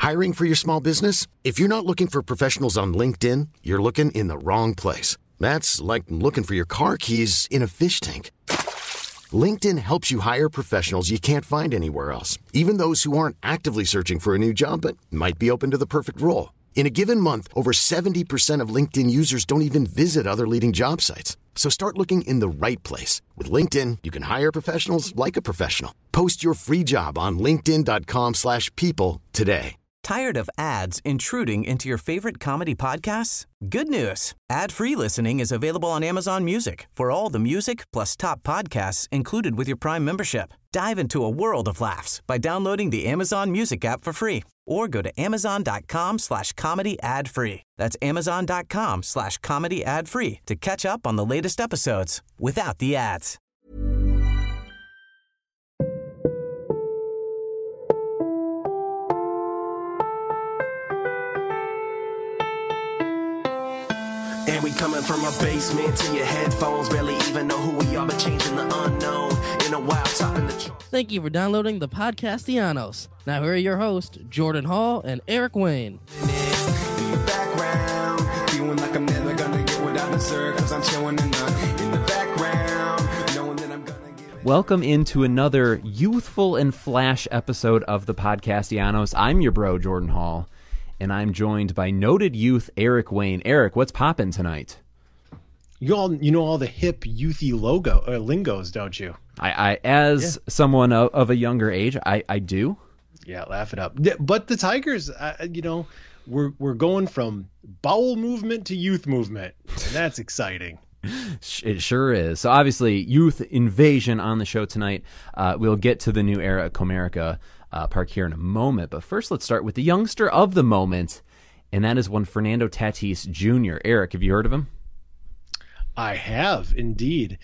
Hiring for your small business? If you're not looking for professionals on LinkedIn, you're looking in the wrong place. That's like looking for your car keys in a fish tank. LinkedIn helps you hire professionals you can't find anywhere else, even those who aren't actively searching for a new job but might be open to the perfect role. In a given month, over 70% of LinkedIn users don't even visit other leading job sites. So start looking in the right place. With LinkedIn, you can hire professionals like a professional. Post your free job on linkedin.com/people today. Tired of ads intruding into your favorite comedy podcasts? Good news. Ad-free listening is available on Amazon Music for all the music plus top podcasts included with your Prime membership. Dive into a world of laughs by downloading the Amazon Music app for free or go to amazon.com/comedy ad-free. That's amazon.com/comedy ad-free to catch up on the latest episodes without the ads. And we coming from a basement to your headphones, barely even know who we are, but changing the unknown in a wild topping the charts. Thank you for downloading the Podcastianos. Now here are your hosts, Jordan Hall and Eric Wayne. In the background, feeling like I'm never gonna get what I deserve, cause I'm chilling in the background, knowing that I'm gonna get it. Welcome into another youthful and flash episode of the Podcastianos. I'm your bro, Jordan Hall. And I'm joined by noted youth Eric Wayne. Eric, what's poppin' tonight? You know all the hip youthy lingos, don't you? I as someone of a younger age, I do. Yeah, laugh it up. But the Tigers, we're going from bowel movement to youth movement, and that's exciting. It sure is. So obviously, youth invasion on the show tonight. We'll get to the new era at Comerica Park here in a moment. But first, let's start with the youngster of the moment, and that is one Fernando Tatis Jr. Eric, have you heard of him? I have indeed.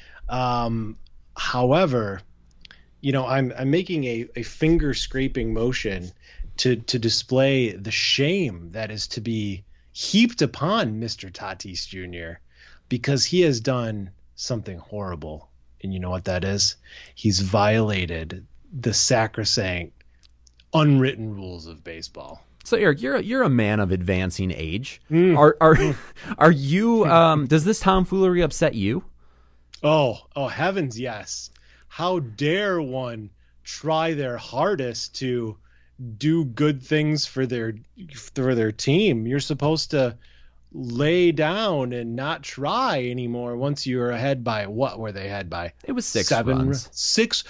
However, I'm making a finger scraping motion to display the shame that is to be heaped upon Mr. Tatis Jr. because he has done something horrible. And you know what that is? He's violated the sacrosanct unwritten rules of baseball. So Eric, you're a man of advancing age. Are you? Does this tomfoolery upset you? Oh heavens, yes! How dare one try their hardest to do good things for their team? You're supposed to lay down and not try anymore once you're ahead by what were they ahead by? It was 6 7 runs. 6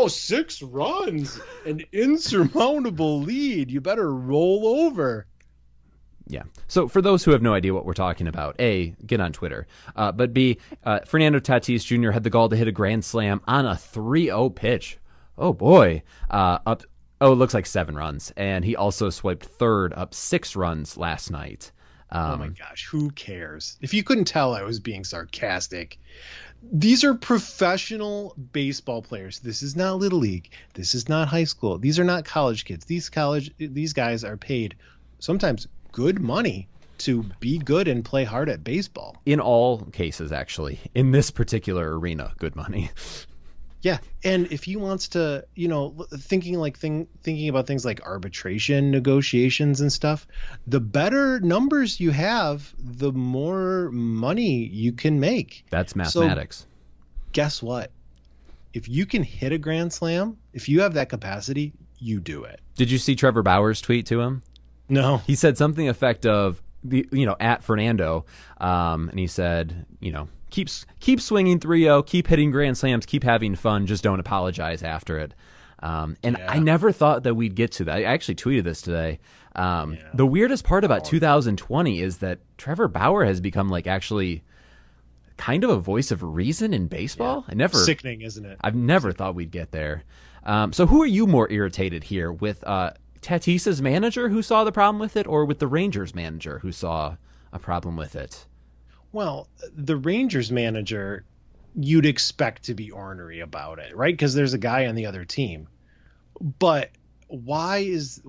runs. An insurmountable lead. You better roll over. Yeah. So for those who have no idea what we're talking about, A, get on Twitter. But B, Fernando Tatis Jr. had the gall to hit a grand slam on a 3-0 pitch. Oh boy. It looks like 7 runs. And he also swiped third up 6 runs last night. Oh my gosh, who cares? If you couldn't tell, I was being sarcastic. These are professional baseball players. This is not Little League. This is not high school. These are not college kids. These guys are paid sometimes good money to be good and play hard at baseball. In all cases, actually. In this particular arena, good money. Yeah, and if he wants to, thinking about things like arbitration negotiations and stuff, the better numbers you have, the more money you can make. That's mathematics. So, guess what? If you can hit a grand slam, if you have that capacity, you do it. Did you see Trevor Bauer's tweet to him? No. He said something effect of, at Fernando, and he said, keep swinging 3-0, keep hitting grand slams, keep having fun, just don't apologize after it. I never thought that we'd get to that. I actually tweeted this today. The weirdest part about 2020 is that Trevor Bauer has become actually kind of a voice of reason in baseball. Yeah. Sickening, isn't it? I've never thought we'd get there. So who are you more irritated here with Tatis's manager who saw the problem with it, or with the Rangers manager who saw a problem with it? Well, the Rangers manager, you'd expect to be ornery about it, right? Because there's a guy on the other team. But why is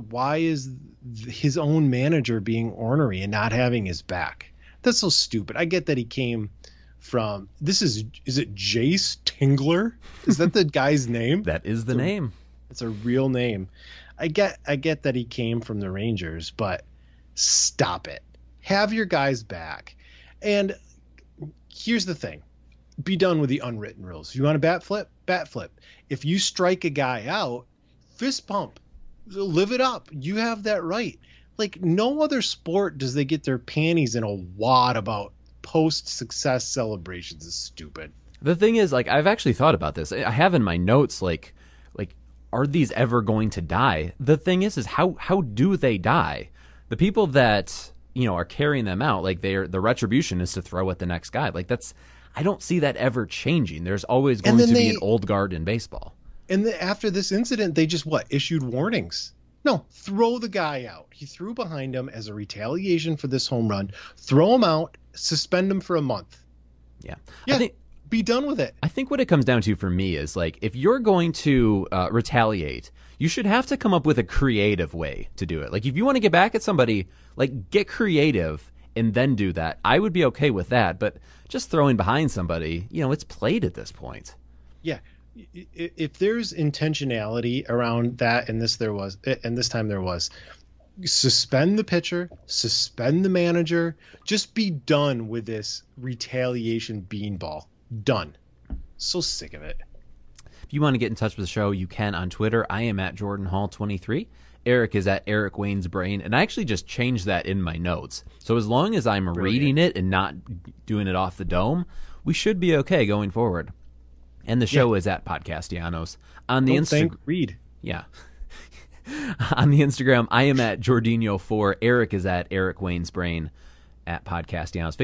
his own manager being ornery and not having his back? That's so stupid. I get that he came from is it Jace Tingler? Is that the guy's name? That is the name. It's a real name. I get that he came from the Rangers, but stop it. Have your guys back. And here's the thing. Be done with the unwritten rules. If you want to bat flip, bat flip. If you strike a guy out, fist pump. Live it up. You have that right. Like, no other sport does they get their panties in a wad about post-success celebrations. Is stupid. The thing is, like, I've actually thought about this. I have in my notes, like, are these ever going to die? The thing is how do they die? The people that, are carrying them out, like, the retribution is to throw at the next guy. Like, I don't see that ever changing. There's always going to be an old guard in baseball. And after this incident, they just issued warnings. No, throw the guy out. He threw behind him as a retaliation for this home run. Throw him out, suspend him for a month. Yeah. Be done with it. I think what it comes down to for me is, like, if you're going to retaliate, you should have to come up with a creative way to do it. Like, if you want to get back at somebody, like, get creative and then do that. I would be okay with that, but just throwing behind somebody, it's played at this point. Yeah. If there's intentionality around that, and this time there was, suspend the pitcher, suspend the manager, just be done with this retaliation beanball. Done. So sick of it. If you want to get in touch with the show, you can on Twitter. I am at Jordan Hall 23. Eric is at Eric Wayne's Brain, and I actually just changed that in my notes. So as long as I'm reading it and not doing it off the dome, we should be okay going forward. And the show is at Podcastianos. On the Instagram, read. Yeah. On the Instagram, I am at Jordinho4. Eric is at Eric Wayne's Brain at Podcastianos.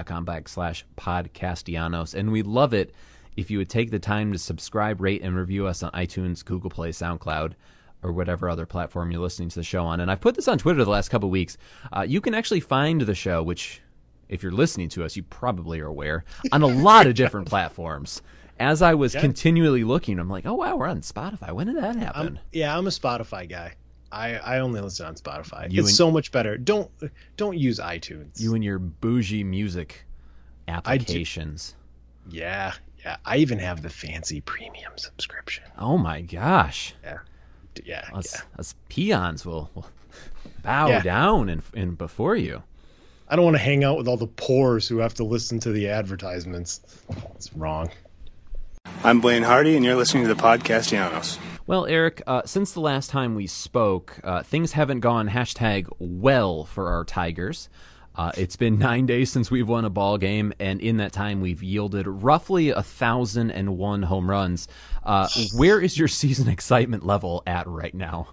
Facebook.com/Podcastianos. And we'd love it if you would take the time to subscribe, rate, and review us on iTunes, Google Play, SoundCloud, or whatever other platform you're listening to the show on. And I've put this on Twitter the last couple of weeks. You can actually find the show, which, if you're listening to us, you probably are aware, on a lot of different platforms. As I was continually looking, I'm like, oh, wow, we're on Spotify. When did that happen? I'm a Spotify guy. I only listen on Spotify. It's so much better. Don't use iTunes. You and your bougie music applications. Yeah. I even have the fancy premium subscription. Oh, my gosh. Yeah. Us peons will bow down and before you. I don't want to hang out with all the poors who have to listen to the advertisements. It's wrong. I'm Blaine Hardy, and you're listening to the Podcastianos. Well, Eric, since the last time we spoke, things haven't gone #well for our Tigers. It's been 9 days since we've won a ball game, and in that time we've yielded roughly 1,001 home runs. Where is your season excitement level at right now?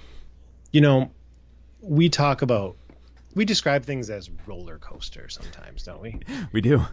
We describe things as roller coaster sometimes, don't we? We do.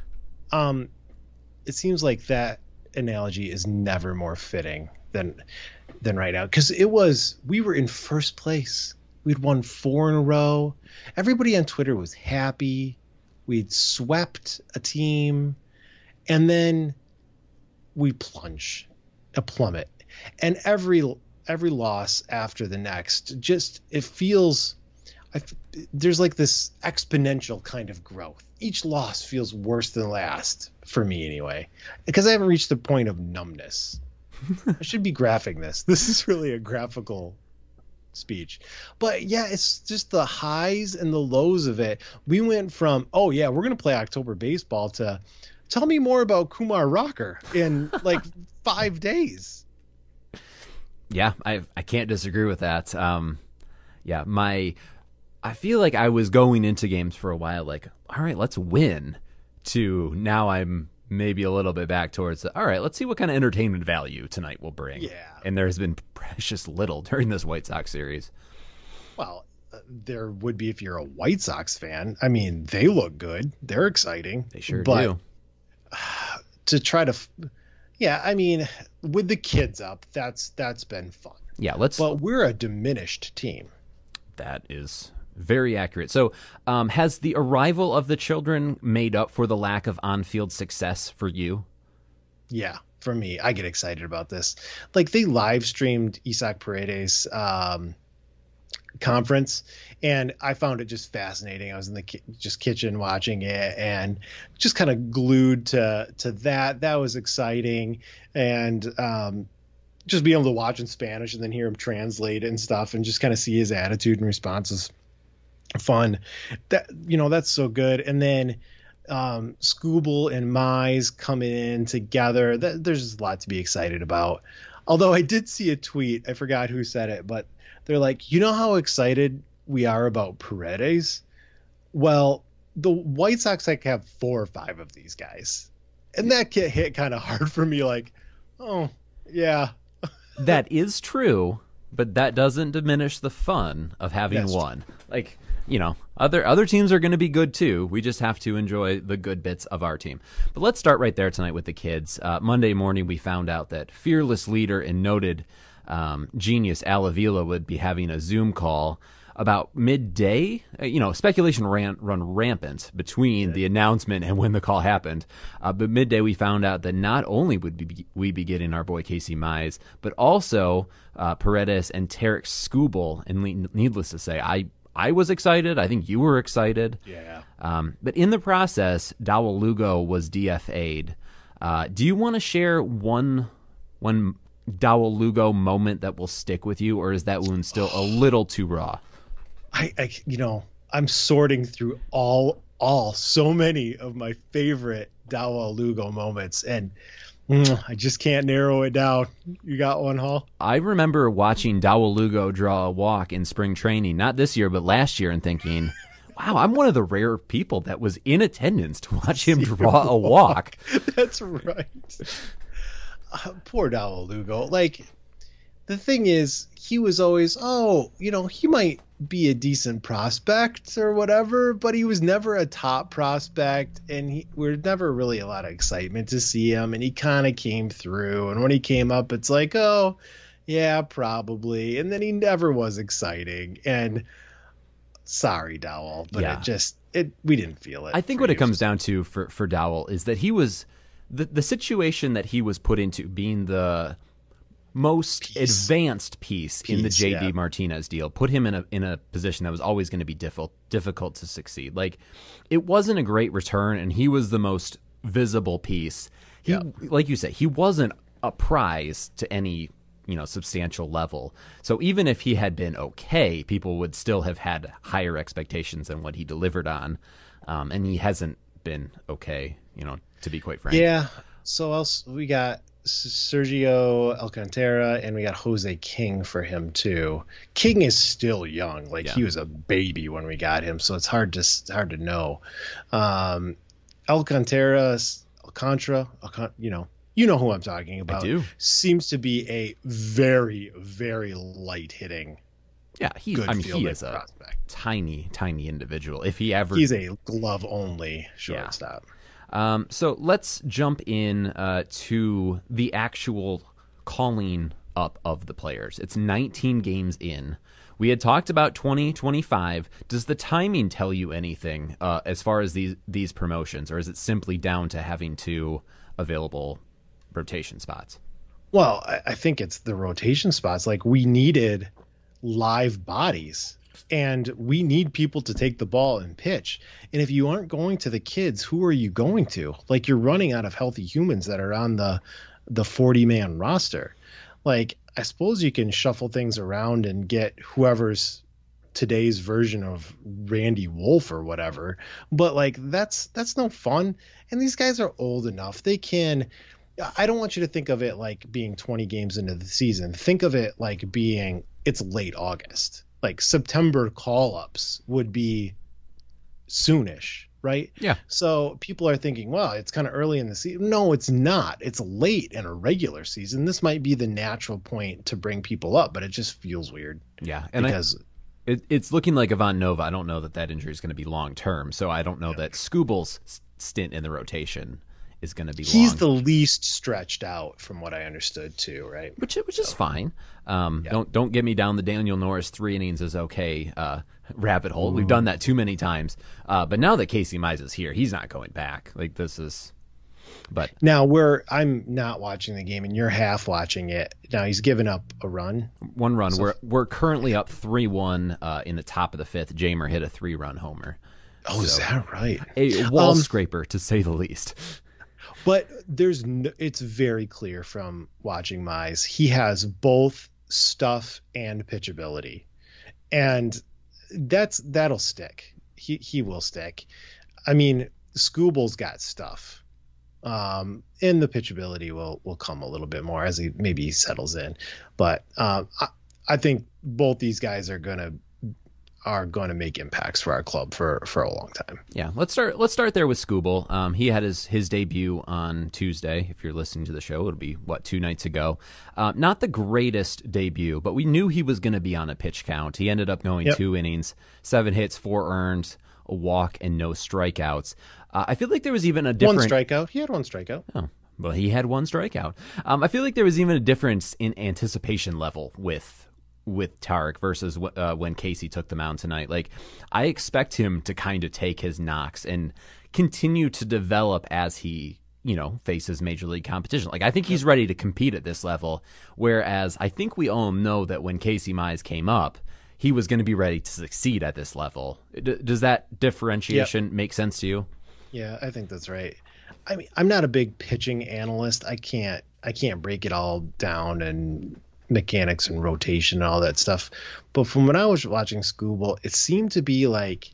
It seems like that analogy is never more fitting than right now, because we were in first place. We'd won 4 in a row. Everybody on Twitter was happy. We'd swept a team, and then we plummet, and every loss after the next, just it feels. There's like this exponential kind of growth. Each loss feels worse than the last, for me anyway, because I haven't reached the point of numbness. I should be graphing this. This is really a graphical speech. But yeah, it's just the highs and the lows of it. We went from, we're going to play October baseball to tell me more about Kumar Rocker in like 5 days. Yeah, I can't disagree with that. I feel like I was going into games for a while like, all right, let's win, to now I'm maybe a little bit back towards all right, let's see what kind of entertainment value tonight will bring. Yeah. And there's been precious little during this White Sox series. Well, there would be if you're a White Sox fan. I mean, they look good. They're exciting. They sure do. To try to, with the kids up, that's been fun. Yeah, but we're a diminished team. That is very accurate. So has the arrival of the children made up for the lack of on-field success for you? Yeah, for me. I get excited about this. Like, they live streamed Isaac Paredes conference, and I found it just fascinating. I was in the kitchen watching it and just kind of glued to that. That was exciting. And just being able to watch in Spanish and then hear him translate and stuff and just kind of see his attitude and responses. Fun. That's so good. And then Skubal and Mize coming in together. There's just a lot to be excited about. Although I did see a tweet, I forgot who said it, but they're like, you know how excited we are about Paredes? Well, the White Sox have 4 or 5 of these guys. And that hit kind of hard for me, like, oh, yeah. That is true, but that doesn't diminish the fun of having That's one. True. Like, other teams are going to be good too. We just have to enjoy the good bits of our team. But let's start right there tonight with the kids. Monday morning, we found out that fearless leader and noted genius Al Avila would be having a Zoom call about midday. Speculation run rampant between the announcement and when the call happened. But midday, we found out that not only would we be getting our boy Casey Mize, but also Paredes and Tarek Skubal. And needless to say, I was excited. I think you were excited. Yeah. But in the process, Dawel Lugo was DFA'd. Do you want to share one Dawel Lugo moment that will stick with you, or is that wound still a little too raw? I'm sorting through so many of my favorite Dawel Lugo moments, and I just can't narrow it down. You got one, Hall? I remember watching Dawel Lugo draw a walk in spring training, not this year, but last year, and thinking, wow, I'm one of the rare people that was in attendance to watch him draw a walk. That's right. Poor Dawel Lugo. Like, the thing is, he was always, he might be a decent prospect or whatever, but he was never a top prospect, and we're never really a lot of excitement to see him, and he kind of came through, and when he came up, it's like, oh, yeah, probably, and then he never was exciting, and sorry, Dawel, but we didn't feel it. I think what it comes down to for Dawel is that he was, the situation that he was put into, being the most advanced piece in the JD Martinez deal, put him in a position that was always going to be difficult to succeed. Like, it wasn't a great return, and he was the most visible piece. Like you said, he wasn't a prize to any substantial level. So even if he had been okay, people would still have had higher expectations than what he delivered on. And he hasn't been okay, to be quite frank. Yeah. So else we got Sergio Alcantara, and we got Jose King for him too. King is still young, he was a baby when we got him, so it's hard to know. Alcantara, you know who I'm talking about. I do. Seems to be a very, very light hitting. Yeah, he is a prospect. Tiny individual. He's a glove only shortstop. So let's jump in to the actual calling up of the players. It's 19 games in. We had talked about 2025. Does the timing tell you anything as far as these promotions, or is it simply down to having 2 available rotation spots? Well, I think it's the rotation spots. Like, we needed live bodies. And we need people to take the ball and pitch. And if you aren't going to the kids, who are you going to? Like, you're running out of healthy humans that are on the 40-man roster. Like, I suppose you can shuffle things around and get whoever's today's version of Randy Wolf or whatever. But, like, that's no fun. And these guys are old enough. They can – I don't want you to think of it like being 20 games into the season. Think of it like being – it's late August. Like, September call-ups would be soonish, right? Yeah. So people are thinking, well, it's kind of early in the season. No, it's not. It's late in a regular season. This might be the natural point to bring people up, but it just feels weird. Yeah, and because it's looking like Ivan Nova. I don't know that injury is going to be long-term, so I don't know that Skubal's stint in the rotation is going to be long. He's the least stretched out from what I understood too, right? Which is fine. Don't get me down the Daniel Norris 3 innings is okay rabbit hole. We've done that too many times. But now that Casey Mize is here, he's not going back. Like, this is. But now I'm not watching the game, and you're half watching it. Now he's given up a run. One run. So, we're currently up 3-1 in the top of the 5th. Jamer hit a 3-run homer. Oh, so, is that right? A wall scraper, to say the least. But it's very clear from watching Mize, he has both stuff and pitchability, and that'll stick. He will stick. I mean, Skubal's got stuff, and the pitchability will come a little bit more as he settles in. But I think both these guys are gonna make impacts for our club for a long time. Yeah, let's start there with Skubal. He had his debut on Tuesday. If you're listening to the show, it'll be 2 nights ago. Not the greatest debut, but we knew he was going to be on a pitch count. He ended up going 2 innings, 7 hits, 4 earned, a walk, and no strikeouts. I feel like there was even a different... 1 strikeout. He had 1 strikeout. Oh, well, he had 1 strikeout. I feel like there was even a difference in anticipation level with Tarek versus when Casey took the mound tonight. Like, I expect him to kind of take his knocks and continue to develop as he, faces major league competition. Like, I think he's ready to compete at this level, whereas I think we all know that when Casey Mize came up, he was going to be ready to succeed at this level. Does that differentiation make sense to you? Yeah, I think that's right. I mean, I'm not a big pitching analyst. I can't break it all down and mechanics and rotation and all that stuff. But from when I was watching Skubal, it seemed to be like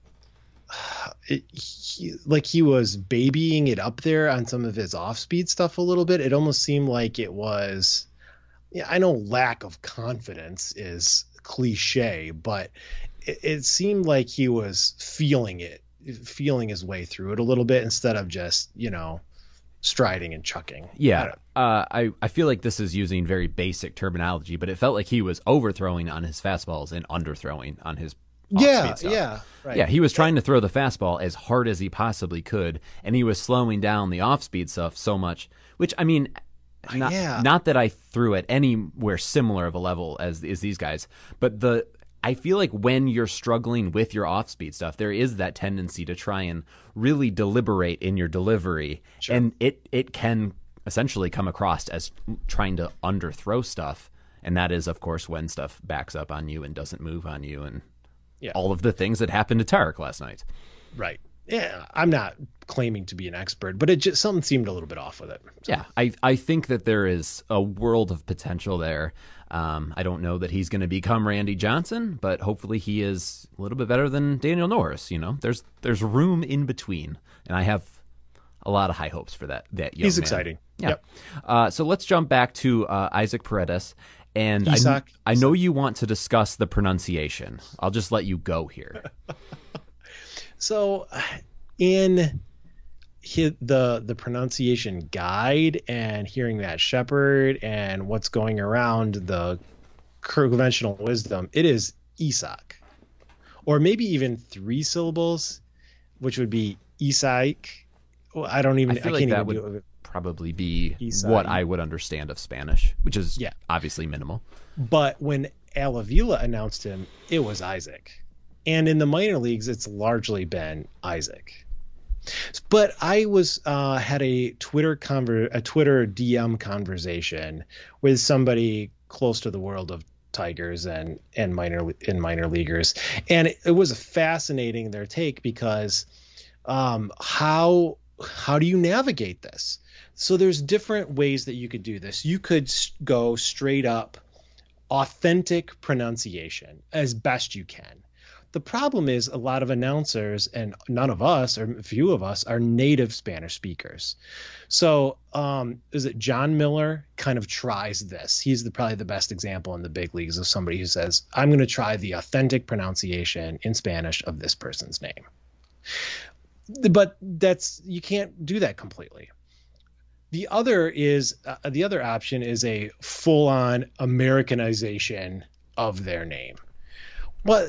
he was babying it up there on some of his off-speed stuff a little bit. It almost seemed like it was, I know lack of confidence is cliche, but it seemed like he was feeling his way through it a little bit instead of just, striding and chucking. Yeah. I feel like this is using very basic terminology, but it felt like he was overthrowing on his fastballs and underthrowing on his off-speed stuff. Yeah, right. Yeah, he was trying to throw the fastball as hard as he possibly could, and he was slowing down the off-speed stuff so much, which, I mean, not that I threw at anywhere similar of a level as these guys, but I feel like when you're struggling with your off-speed stuff, there is that tendency to try and really deliberate in your delivery. Sure. And it can essentially come across as trying to underthrow stuff. And that is, of course, when stuff backs up on you and doesn't move on you and all of the things that happened to Tarek last night. Right. Yeah, I'm not claiming to be an expert, but something seemed a little bit off with it. So. Yeah, I think that there is a world of potential there. I don't know that he's going to become Randy Johnson, but hopefully he is a little bit better than Daniel Norris. There's room in between, and I have a lot of high hopes for that young He's man. Exciting. Yeah. Yep. So let's jump back to Isaac Paredes. And I know you want to discuss the pronunciation. I'll just let you go here. So in the pronunciation guide and hearing Matt Shepard and what's going around the conventional wisdom, it is Isak, or maybe even 3 syllables, which would be Isak. Well, I can't even do it. Probably be Isak. What I would understand of Spanish, which is obviously minimal. But when Alavila announced him, it was Isaac. And in the minor leagues, it's largely been Isaac. But I had a Twitter DM conversation with somebody close to the world of Tigers and minor leaguers, and it was fascinating their take because how do you navigate this? So there's different ways that you could do this. You could go straight up authentic pronunciation as best you can. The problem is a lot of announcers, and none of us, or few of us, are native Spanish speakers. So is it John Miller kind of tries this? He's probably the best example in the big leagues of somebody who says, I'm going to try the authentic pronunciation in Spanish of this person's name. But you can't do that completely. The other option is a full-on Americanization of their name. Well,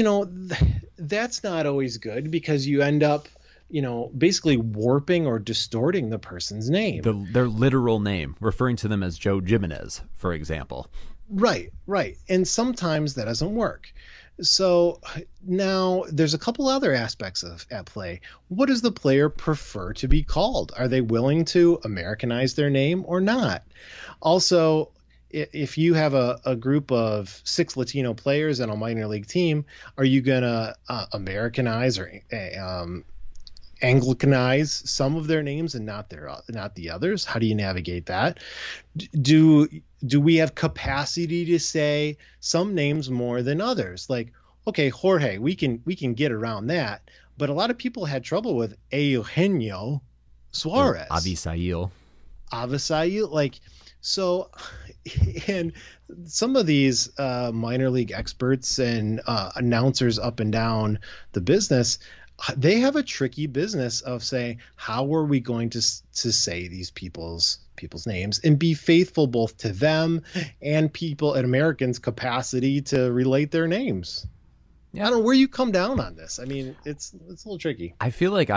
that's not always good because you end up, basically warping or distorting the person's name. Their literal name, referring to them as Joe Jimenez, for example. Right. And sometimes that doesn't work. So now there's a couple other aspects at play. What does the player prefer to be called? Are they willing to Americanize their name or not? Also, if you have a group of 6 Latino players on a minor league team, are you going to Americanize or Anglicanize some of their names and not the others? How do you navigate that? Do we have capacity to say some names more than others? Like, okay, Jorge, we can get around that, but a lot of people had trouble with Eugenio Suarez, Avisail, like, so, and some of these minor league experts and announcers up and down the business, they have a tricky business of saying, how are we going to say these people's names and be faithful both to them and people and Americans' capacity to relate their names? Yeah. I don't know where you come down on this. I mean, it's a little tricky. I feel like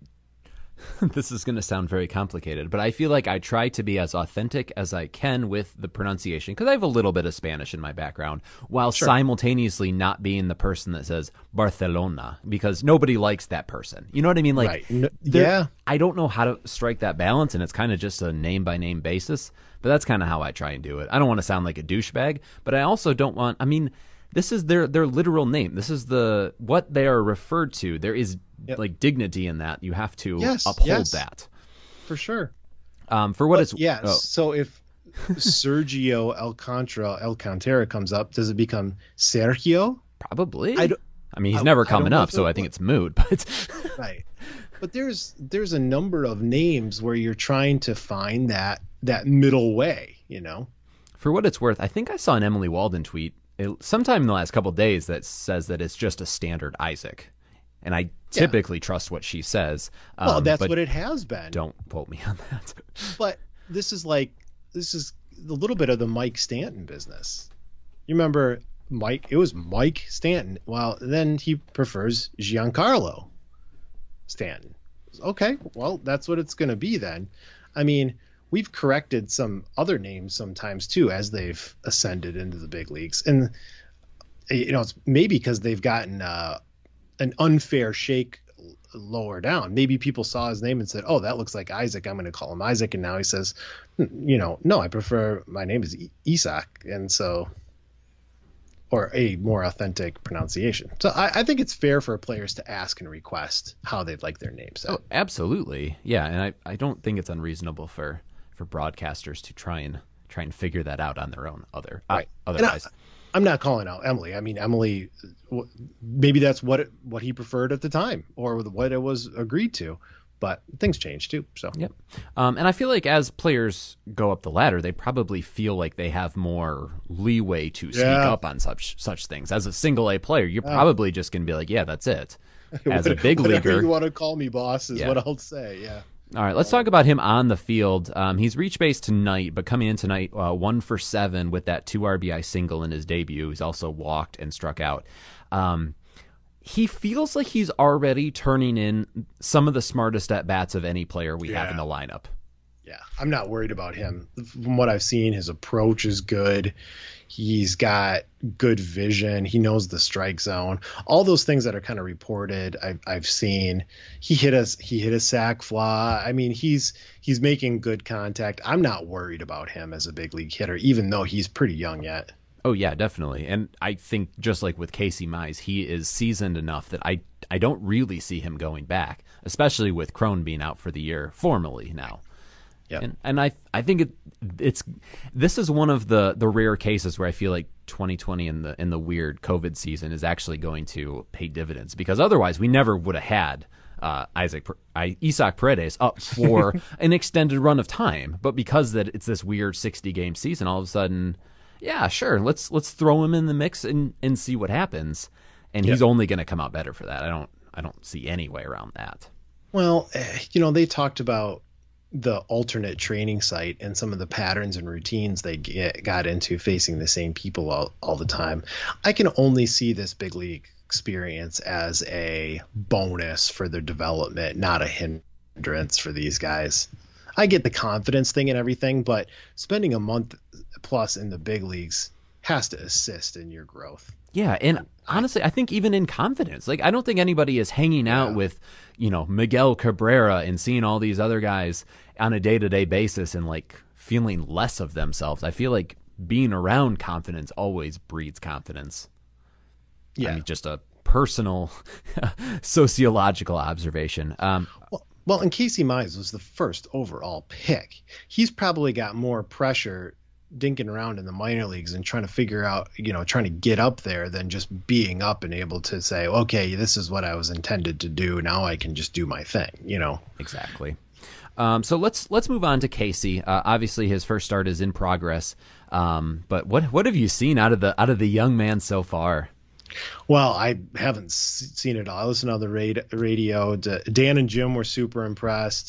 this is going to sound very complicated, but I feel like I try to be as authentic as I can with the pronunciation, because I have a little bit of Spanish in my background, while simultaneously not being the person that says Barcelona, because nobody likes that person. You know what I mean? Like, yeah. I don't know how to strike that balance, and it's kind of just a name-by-name basis, but that's kind of how I try and do it. I don't want to sound like a douchebag, but I also don't want, I mean, this is their literal name. This is what they are referred to. There is like dignity in that. You have to uphold that. For sure. For what it's So if Sergio Alcantara comes up, does it become Sergio? Probably. I mean, he's never coming up, so I think it's moot. But right. But there's a number of names where you're trying to find that middle way, you know. For what it's worth, I think I saw an Emily Walden tweet sometime in the last couple of days that says that it's just a standard Isaac. And I typically trust what she says. Well, that's what it has been. Don't quote me on that. But this is a little bit of the Mike Stanton business. You remember Mike? It was Mike Stanton. Well, then he prefers Giancarlo Stanton. Okay, well, that's what it's going to be then. I mean, we've corrected some other names sometimes too as they've ascended into the big leagues, and it's maybe because they've gotten an unfair shake lower down. Maybe people saw his name and said, "Oh, that looks like Isaac. I'm going to call him Isaac." And now he says, "No, I prefer my name is Isaac," and so, or a more authentic pronunciation. So I think it's fair for players to ask and request how they'd like their name said. Oh, absolutely, yeah. And I don't think it's unreasonable for broadcasters to try and figure that out on their own. Otherwise. I'm not calling out Emily. I mean, Emily, maybe that's what he preferred at the time, or what it was agreed to. But things change too. So yep. And I feel like as players go up the ladder, they probably feel like they have more leeway to speak up on such things. As a single A player, you're probably just going to be like, "Yeah, that's it." As a big leaguer, whatever you want to call me, boss, is what I'll say. Yeah. All right, let's talk about him on the field. He's reached base tonight, but coming in tonight, 1 for 7 with that 2 RBI single in his debut. He's also walked and struck out. He feels like he's already turning in some of the smartest at-bats of any player we have in the lineup. Yeah, I'm not worried about him. From what I've seen, his approach is good. He's got good vision. He knows the strike zone. All those things that are kind of reported, I've seen. He hit a sac fly. I mean, he's making good contact. I'm not worried about him as a big league hitter, even though he's pretty young yet. Oh yeah, definitely. And I think just like with Casey Mize, he is seasoned enough that I don't really see him going back, especially with Cron being out for the year formally now. Yeah, and I think this is one of the rare cases where I feel like 2020 in the weird COVID season is actually going to pay dividends, because otherwise we never would have had Isaac Paredes up for an extended run of time. But because that it's this weird 60-game season, all of a sudden, yeah, sure, let's throw him in the mix and see what happens. And he's only going to come out better for that. I don't see any way around that. Well, they talked about the alternate training site and some of the patterns and routines they got into facing the same people all the time. I can only see this big league experience as a bonus for their development, not a hindrance for these guys. I get the confidence thing and everything, but spending a month plus in the big leagues has to assist in your growth. Yeah, and honestly, I think even in confidence, like I don't think anybody is hanging out with, Miguel Cabrera and seeing all these other guys on a day-to-day basis and like feeling less of themselves. I feel like being around confidence always breeds confidence. Yeah, I mean, just a personal sociological observation. Well, and Casey Mize was the first overall pick. He's probably got more pressure dinking around in the minor leagues and trying to figure out, trying to get up there than just being up and able to say, okay, this is what I was intended to do. Now I can just do my thing, Exactly. So let's move on to Casey. Obviously, his first start is in progress. But what have you seen out of the young man so far? Well, I haven't seen it all. I listened on the radio. Dan and Jim were super impressed.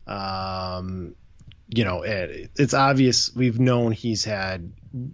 It's obvious. We've known he's had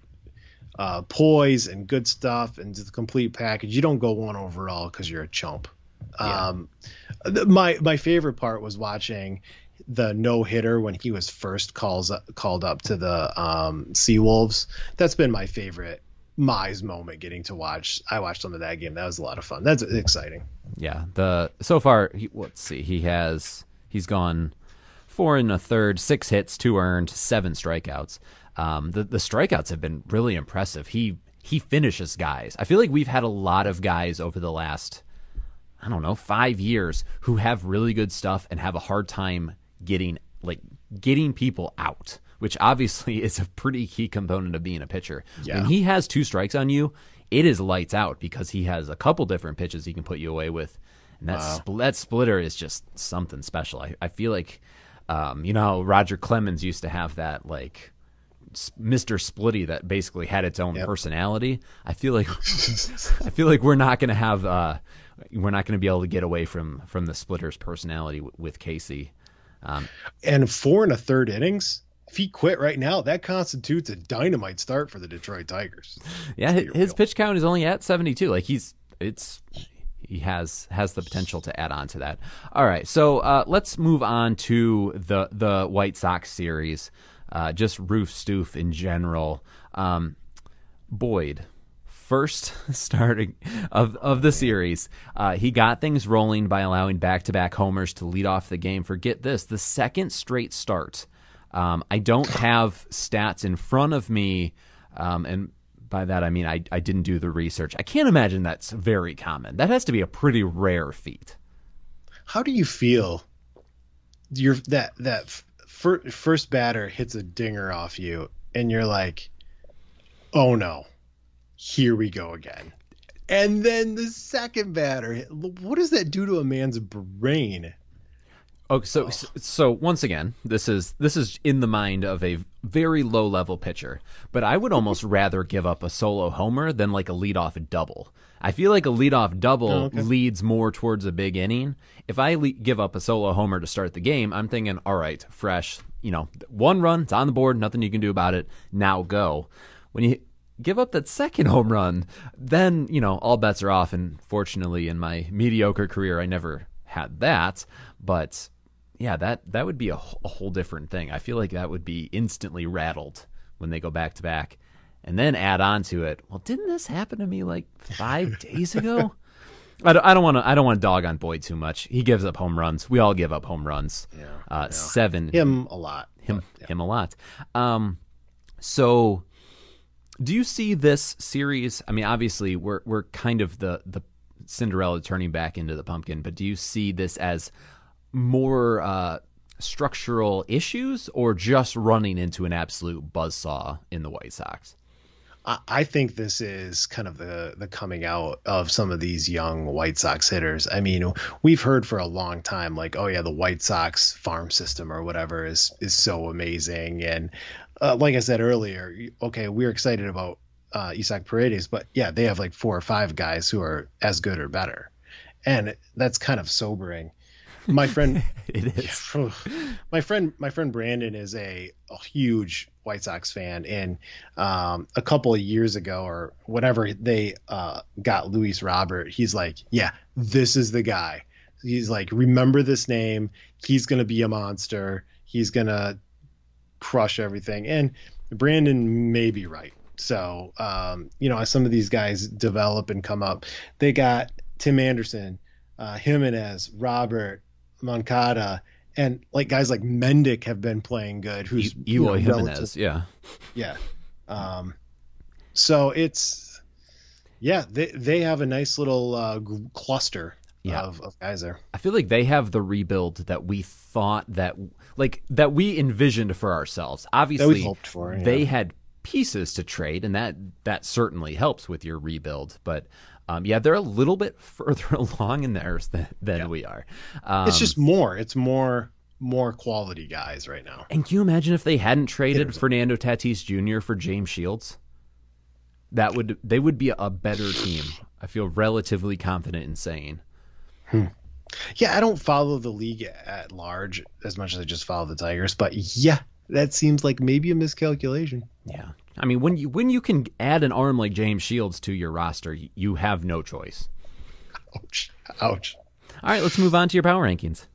poise and good stuff and the complete package. You don't go 1 overall because you're a chump. Yeah. My favorite part was watching the no-hitter when he was first called up to the Seawolves. That's been my favorite Mize moment, getting to watch. I watched some of that game. That was a lot of fun. That's exciting. Yeah. So far, let's see. He's gone 4 1/3, 6 hits, 2 earned, 7 strikeouts. The strikeouts have been really impressive. He finishes guys. I feel like we've had a lot of guys over the last, 5 years who have really good stuff and have a hard time getting people out, which obviously is a pretty key component of being a pitcher. Yeah. When he has 2 strikes on you, it is lights out because he has a couple different pitches he can put you away with. And that splitter is just something special. I feel like, how Roger Clemens used to have that, like, Mr. Splitty that basically had its own personality. I feel like we're not going to have we're not going to be able to get away from the splitter's personality with Casey. And 4 1/3 innings. If he quit right now, that constitutes a dynamite start for the Detroit Tigers. Yeah, his pitch count is only at 72. Like he has the potential to add on to that. All right, so let's move on to the White Sox series. Just Roof Stoof in general. Boyd, first starting of the series, he got things rolling by allowing back-to-back homers to lead off the game. Forget this, the second straight start. I don't have stats in front of me, and by that I mean I didn't do the research. I can't imagine that's very common. That has to be a pretty rare feat. How do you feel? First batter hits a dinger off you, and you're like, "Oh no, here we go again." And then the second batter, what does that do to a man's brain? Okay, so once again, this is in the mind of a very low level pitcher, but I would almost rather give up a solo homer than like a leadoff double. I feel like a leadoff double leads more towards a big inning. If I give up a solo homer to start the game, I'm thinking, all right, fresh, 1 run, it's on the board, nothing you can do about it. Now go. When you give up that second home run, then all bets are off. And fortunately, in my mediocre career, I never had that, but. Yeah, that would be a whole different thing. I feel like that would be instantly rattled when they go back to back. And then add on to it, well, didn't this happen to me like 5 days ago? I don't want to dog on Boyd too much. He gives up home runs. We all give up home runs. Yeah. 7. Him a lot. Him a lot. So do you see this series? I mean, obviously we're kind of the Cinderella turning back into the pumpkin, but do you see this as more structural issues or just running into an absolute buzzsaw in the White Sox? I think this is kind of the coming out of some of these young White Sox hitters. I mean, we've heard for a long time, like, oh yeah, the White Sox farm system or whatever is so amazing. And like I said earlier, okay, we're excited about Isaac Paredes, but yeah, they have like 4 or 5 guys who are as good or better. And that's kind of sobering. My friend, it is. My friend Brandon is a huge White Sox fan, and a couple of years ago or whatever, they got Luis Robert. He's like, yeah, this is the guy. He's like, remember this name. He's gonna be a monster. He's gonna crush everything. And Brandon may be right. So as some of these guys develop and come up, they got Tim Anderson, Jimenez, Robert, Moncada, and like guys like Mendick have been playing good. Who's Eloy Jimenez, yeah. So it's Yeah, they have a nice little cluster Yeah. of guys there. I feel like they have the rebuild that we thought that we envisioned for ourselves. Obviously, hoped for, yeah. they had pieces to trade, and that certainly helps with your rebuild. But they're a little bit further along in theirs than we are. It's just more. It's more quality guys right now. And can you imagine if they hadn't traded Fernando Tatis Jr. for James Shields? They would be a better team. I feel relatively confident in saying. Yeah, I don't follow the league at large as much as I just follow the Tigers, but yeah, that seems like maybe a miscalculation. Yeah. I mean, when you can add an arm like James Shields to your roster, you have no choice. Ouch. All right, let's move on to your power rankings.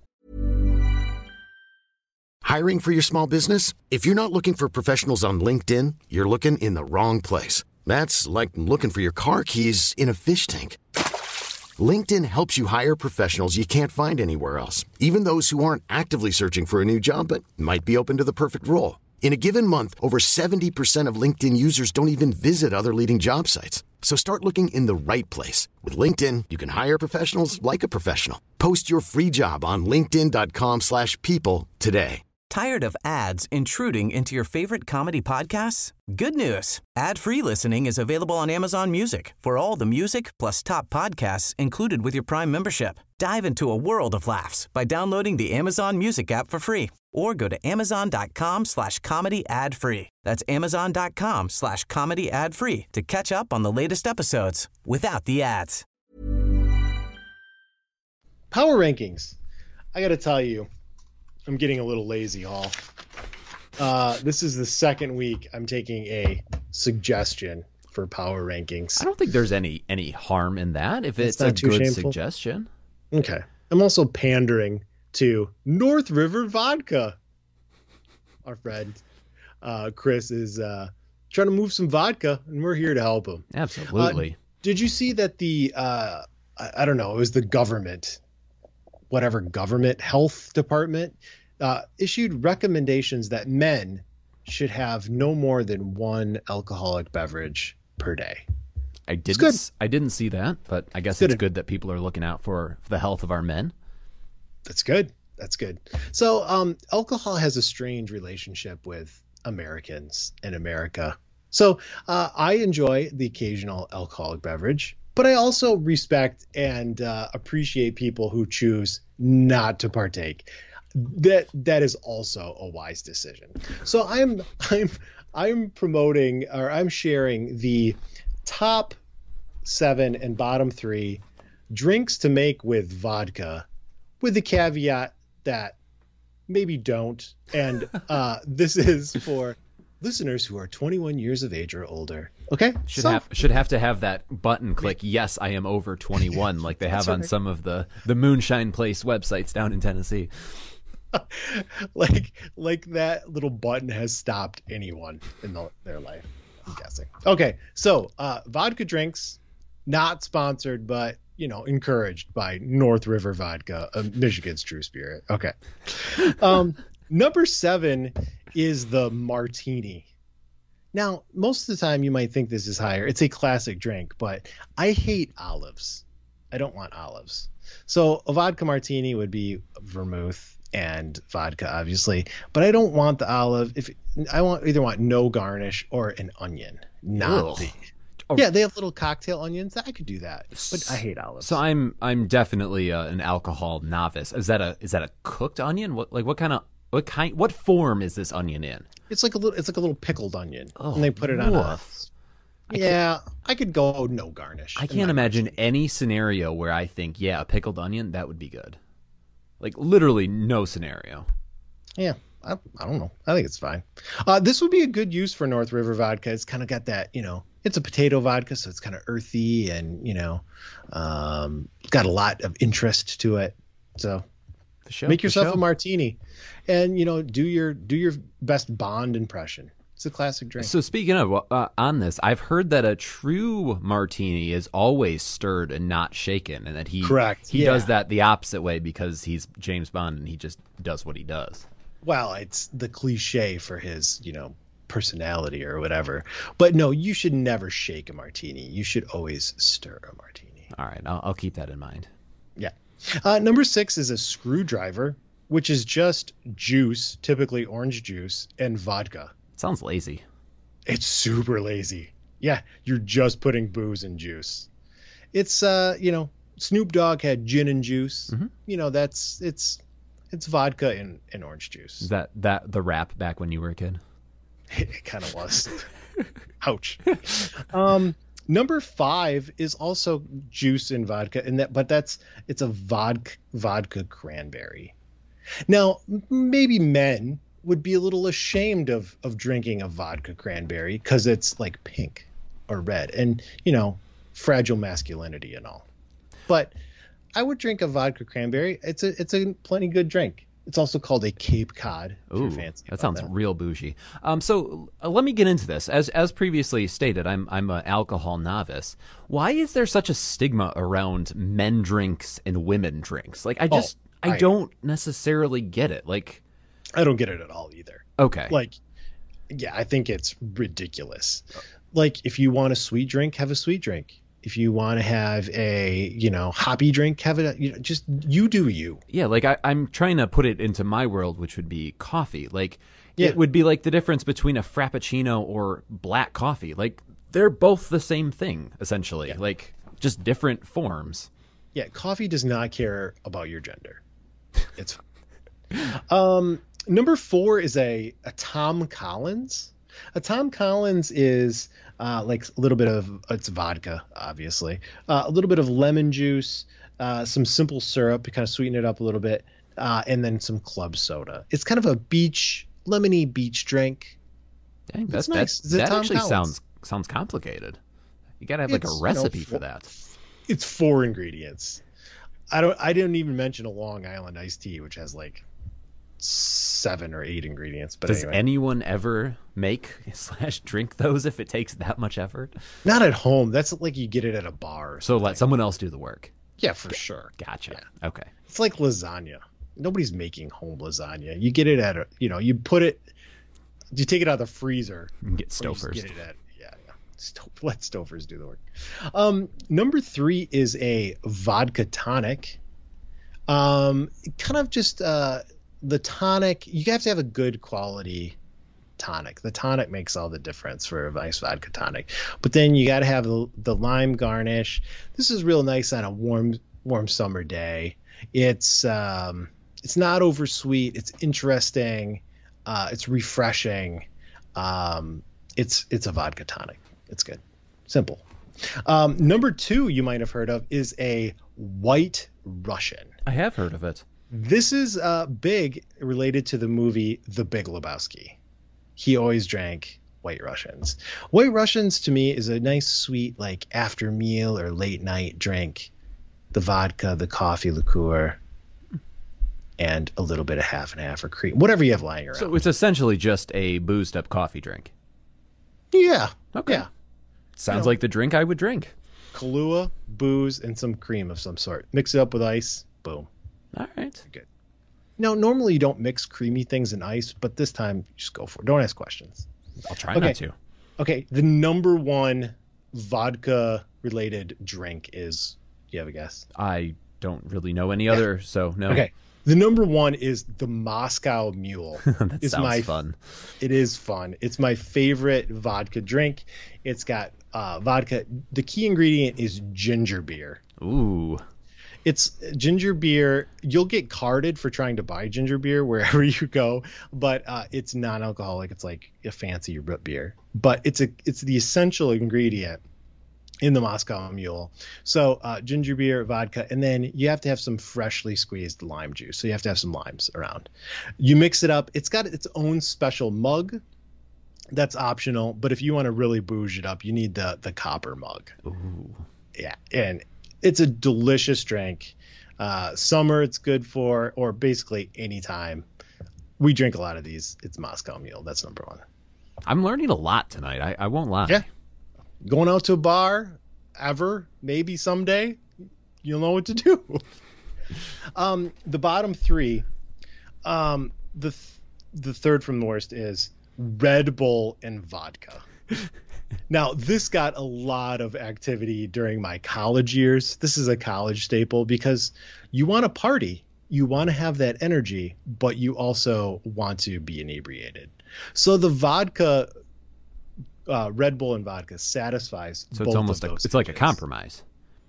Hiring for your small business? If you're not looking for professionals on LinkedIn, you're looking in the wrong place. That's like looking for your car keys in a fish tank. LinkedIn helps you hire professionals you can't find anywhere else, even those who aren't actively searching for a new job but might be open to the perfect role. In a given month, over 70% of LinkedIn users don't even visit other leading job sites. So start looking in the right place. With LinkedIn, you can hire professionals like a professional. Post your free job on linkedin.com/people today. Tired of ads intruding into your favorite comedy podcasts? Good news. Ad-free listening is available on Amazon Music for all the music plus top podcasts included with your Prime membership. Dive into a world of laughs by downloading the Amazon Music app for free or go to amazon.com/comedy ad-free. That's amazon.com/comedy ad-free to catch up on the latest episodes without the ads. Power rankings. I got to tell you, I'm getting a little lazy, Hall. This is the second week I'm taking a suggestion for power rankings. I don't think there's any harm in that if it's a good suggestion. Okay. I'm also pandering to North River Vodka. Our friend Chris is trying to move some vodka, and we're here to help him. Absolutely. Did you see that the I don't know, it was the government health department issued recommendations that men should have no more than one alcoholic beverage per day. I didn't see that, but I guess it's good that people are looking out for the health of our men. That's good. So alcohol has a strange relationship with Americans in America. So I enjoy the occasional alcoholic beverage, but I also respect and appreciate people who choose not to partake. That is also a wise decision. So I'm promoting, or I'm sharing the top 7 and bottom 3 drinks to make with vodka, with the caveat that maybe don't. And this is for listeners who are 21 years of age or older. Okay. Should have to have that button click. Yes, I am over 21, like they have on some of the Moonshine Place websites down in Tennessee. like that little button has stopped anyone in their life, I'm guessing. Okay, so vodka drinks, not sponsored, but encouraged by North River Vodka, Michigan's true spirit. Okay. Number 7 is the martini. Now, most of the time you might think this is higher. It's a classic drink, but I hate olives. I don't want olives. So a vodka martini would be vermouth and vodka, obviously, but I don't want the olive. I either want no garnish or an onion. Yeah, they have little cocktail onions. I could do that, but I hate olives. So I'm definitely an alcohol novice. Is that a cooked onion? What form is this onion in? It's like a little pickled onion, and they put it on I could go no garnish. I can't imagine any scenario where I think, a pickled onion, that would be good. Like literally no scenario. Yeah, I don't know. I think it's fine. This would be a good use for North River Vodka. It's kind of got that, it's a potato vodka, so it's kind of earthy and, got a lot of interest to it. So make yourself a martini and, do your best Bond impression. It's a classic drink. So speaking of on this, I've heard that a true martini is always stirred and not shaken, and that he does that the opposite way because he's James Bond and he just does what he does. Well, it's the cliche for his, personality or whatever. But no, you should never shake a martini. You should always stir a martini. All right, I'll keep that in mind. Yeah. Number 6 is a screwdriver, which is just juice, typically orange juice, and vodka. Sounds lazy. It's super lazy. Yeah, you're just putting booze and juice. It's Snoop Dogg had gin and juice. Mm-hmm. It's vodka and orange juice. Is that the rap back when you were a kid? It kind of was. Ouch. Number 5 is also juice and vodka, it's a vodka cranberry. Now, maybe men would be a little ashamed of drinking a vodka cranberry because it's like pink or red and, fragile masculinity and all. But I would drink a vodka cranberry. It's a plenty good drink. It's also called a Cape Cod. Ooh, that sounds real bougie. So let me get into this. As previously stated, I'm an alcohol novice. Why is there such a stigma around men drinks and women drinks? Like, I don't necessarily get it. Like, I don't get it at all either. Okay. Like, yeah, I think it's ridiculous. Like, if you want a sweet drink, have a sweet drink. If you want to have a, hoppy drink, have it, just you do you. Yeah, like I'm trying to put it into my world, which would be coffee. Like, yeah. It would be like the difference between a Frappuccino or black coffee. Like, they're both the same thing, essentially. Yeah. Like, just different forms. Yeah, coffee does not care about your gender. It's number 4 is a Tom Collins. A Tom Collins is like a little bit of it's vodka, obviously, a little bit of lemon juice, some simple syrup to kind of sweeten it up a little bit, and then some club soda. It's kind of a lemony beach drink. Dang, that's nice. That actually sounds complicated. You gotta have like a recipe for that. It's 4 ingredients. I didn't even mention a Long Island iced tea, which has like 7 or 8 ingredients. But does anyway. anyone ever make / drink those if it takes that much effort? Not at home. That's like you get it at a bar. Or so let someone else do the work. Yeah, for sure. Gotcha. Yeah. Okay. It's like lasagna. Nobody's making home lasagna. You get it at you put it, you take it out of the freezer. You can get Stouffer's. Get it at let Stouffer's do the work. Number 3 is a vodka tonic. Kind of just the tonic. You have to have a good quality tonic. The tonic makes all the difference for a nice vodka tonic. But then you got to have the lime garnish. This is real nice on a warm summer day. It's not over sweet. It's interesting. It's refreshing. It's a vodka tonic. It's good. Simple. Number 2 you might have heard of is a White Russian. I have heard of it. This is big related to the movie The Big Lebowski. He always drank White Russians. White Russians to me is a nice sweet like after meal or late night drink. The vodka, the coffee liqueur, and a little bit of half and half or cream, whatever you have lying around. So it's essentially just a boozed up coffee drink. Yeah. Okay. Yeah. Sounds like the drink I would drink. Kahlua, booze, and some cream of some sort. Mix it up with ice. Boom. All right. Good. Now, normally you don't mix creamy things in ice, but this time just go for it. Don't ask questions. I'll try not to. Okay. The number 1 vodka-related drink is. Do you have a guess? I don't really know any other, so no. Okay. The number 1 is the Moscow Mule. That sounds fun. It is fun. It's my favorite vodka drink. It's got vodka. The key ingredient is ginger beer. Ooh. It's ginger beer. You'll get carded for trying to buy ginger beer wherever you go, but it's non-alcoholic. It's like a fancy root beer, but it's the essential ingredient in the Moscow Mule. So ginger beer, vodka, and then you have to have some freshly squeezed lime juice. So you have to have some limes around. You mix it up. It's got its own special mug. That's optional, but if you want to really bouge it up, you need the copper mug. Ooh. Yeah, and it's a delicious drink. Summer it's good for, or basically any time. We drink a lot of these. It's Moscow Mule. That's number 1. I'm learning a lot tonight. I won't lie. Yeah. Going out to a bar, maybe someday, you'll know what to do. The bottom 3, the third from the worst is Red Bull and vodka. Now, this got a lot of activity during my college years. This is a college staple because you want to party. You want to have that energy, but you also want to be inebriated. So the vodka, Red Bull and vodka satisfies So both it's almost of like those it's like a needs. compromise.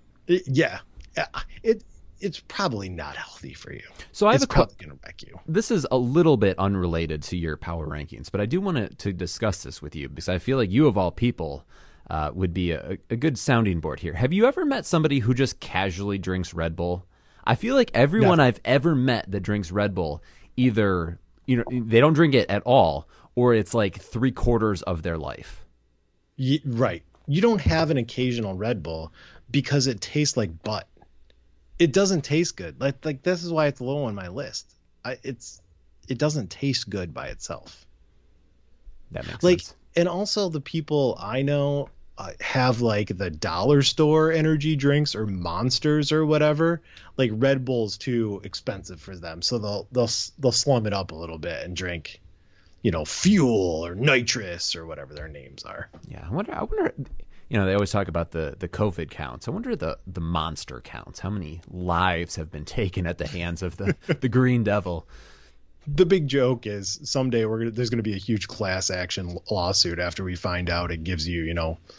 It's probably not healthy for you. So I have it's probably going to wreck you. This is a little bit unrelated to your power rankings, but I do want to discuss this with you because I feel like you, of all people, would be a good sounding board here. Have you ever met somebody who just casually drinks Red Bull? I feel like everyone I've ever met that drinks Red Bull, either they don't drink it at all, or it's like 3/4 of their life. Right. You don't have an occasional Red Bull because it tastes like butt. It doesn't taste good. Like this is why it's low on my list. It doesn't taste good by itself. That makes Like, sense. and also the people I know have like the dollar store energy drinks or Monsters or whatever. Like Red Bull's too expensive for them, so they'll slum it up a little bit and drink, Fuel or Nitrous or whatever their names are. Yeah, I wonder. They always talk about the COVID counts. I wonder the monster counts. How many lives have been taken at the hands of the Green Devil? The big joke is someday there's going to be a huge class action lawsuit after we find out it gives you,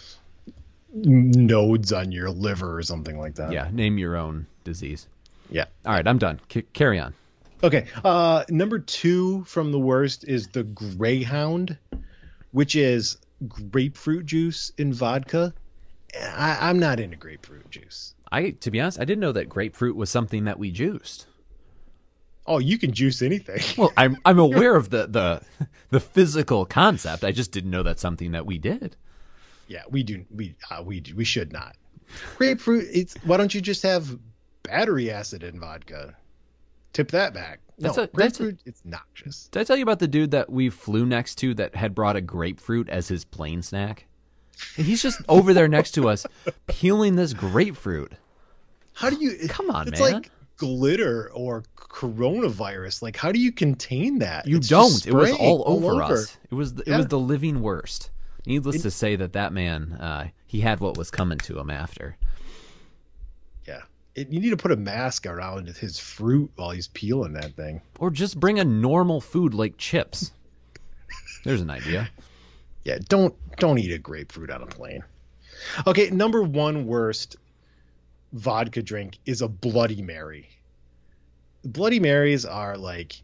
nodes on your liver or something like that. Yeah, name your own disease. Yeah. All right, I'm done. Carry on. Okay. Number 2 from the worst is the Greyhound, which is grapefruit juice in vodka. I'm not into grapefruit juice. To be honest, I didn't know that grapefruit was something that we juiced. Oh, you can juice anything. Well, I'm aware of the physical concept. I just didn't know that's something that we did. Yeah, we do. We should not. Grapefruit. Why don't you just have battery acid in vodka? Tip that back. Grapefruit. It's noxious. Did I tell you about the dude that we flew next to that had brought a grapefruit as his plane snack? And he's just over there next to us, peeling this grapefruit. How do you? Come on, it's man. Like glitter or coronavirus. Like, how do you contain that? You It's don't. just It was spraying all over us. It was Yeah. the living worst. Needless to say that man, he had what was coming to him after. Yeah. You need to put a mask around his fruit while he's peeling that thing. Or just bring a normal food like chips. There's an idea. Yeah, don't eat a grapefruit on a plane. Okay, number 1 worst vodka drink is a Bloody Mary. Bloody Marys are like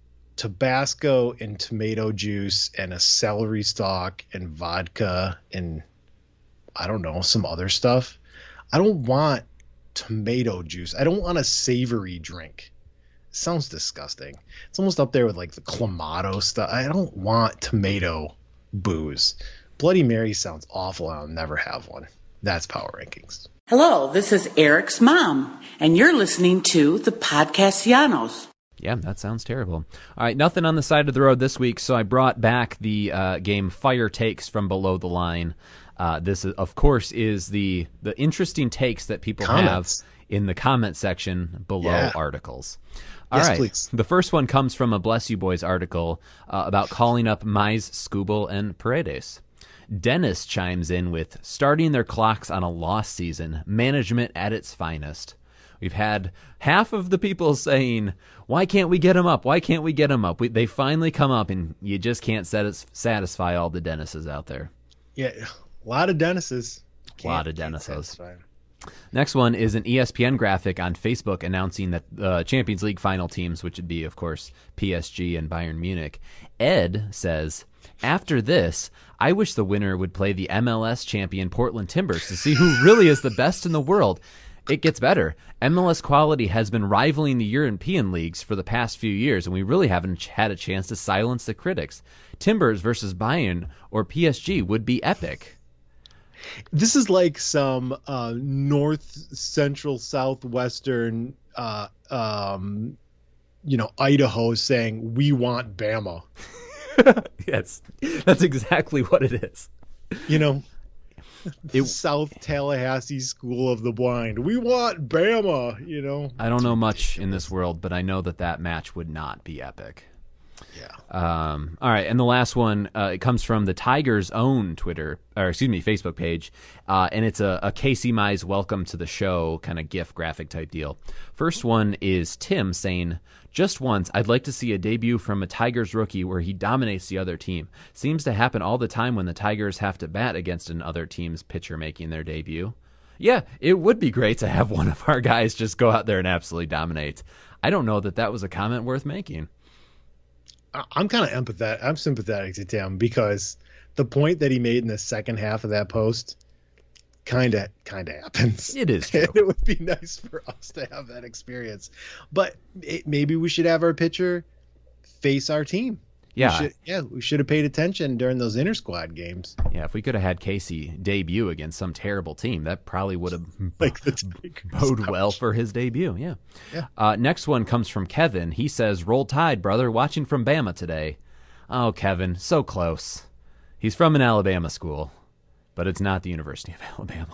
Tabasco and tomato juice and a celery stalk and vodka and I don't know, some other stuff. I don't want tomato juice. I don't want a savory drink. It sounds disgusting. It's almost up there with like the Clamato stuff. I don't want tomato booze. Bloody Mary sounds awful. I'll never have one. That's Power Rankings. Hello, this is Eric's mom, and you're listening to the Podcastianos. Yeah, that sounds terrible. All right, nothing on the side of the road this week, so I brought back the game Fire Takes from Below the Line. This, of course, is the interesting takes that people Comments. have in the comment section below articles. All Yes, right. please. The first one comes from a Bless You Boys article about calling up Mize, Scooble, and Paredes. Dennis chimes in with starting their clocks on a lost season, management at its finest. We've had half of the people saying, why can't we get him up? Why can't we get him up? They finally come up, and you just can't satisfy all the Dennises out there. Yeah, a lot of Dennises. Lot of Can't Dennises. satisfy 'em. Next one is an ESPN graphic on Facebook announcing that the Champions League final teams, which would be, of course, PSG and Bayern Munich. Ed says, after this, I wish the winner would play the MLS champion Portland Timbers to see who really is the best in the world. It gets better. MLS quality has been rivaling the European leagues for the past few years, and we really haven't had a chance to silence the critics. Timbers versus Bayern or PSG would be epic. This is like some north central southwestern Idaho saying we want Bama. Yes, that's exactly what it is. South Tallahassee School of the Blind. We want Bama, I don't know much in this world, but I know that match would not be epic. Yeah. All right, and the last one it comes from the Tigers' own Facebook page, and it's a Casey Mize welcome to the show kind of GIF graphic type deal. First one is Tim saying, "Just once, I'd like to see a debut from a Tigers rookie where he dominates the other team. Seems to happen all the time when the Tigers have to bat against another team's pitcher making their debut." Yeah, it would be great to have one of our guys just go out there and absolutely dominate. I don't know that was a comment worth making. I'm kind of empathetic. I'm sympathetic to Tim because the point that he made in the second half of that post kind of happens. It is true. It would be nice for us to have that experience, but maybe we should have our pitcher face our team. Yeah. We should have paid attention during those inter-squad games. Yeah, if we could have had Casey debut against some terrible team, that probably would have like the Tigers. bode well for his debut. Yeah. Next one comes from Kevin. He says, "Roll Tide, brother. Watching from Bama today." Oh, Kevin, so close. He's from an Alabama school, but it's not the University of Alabama.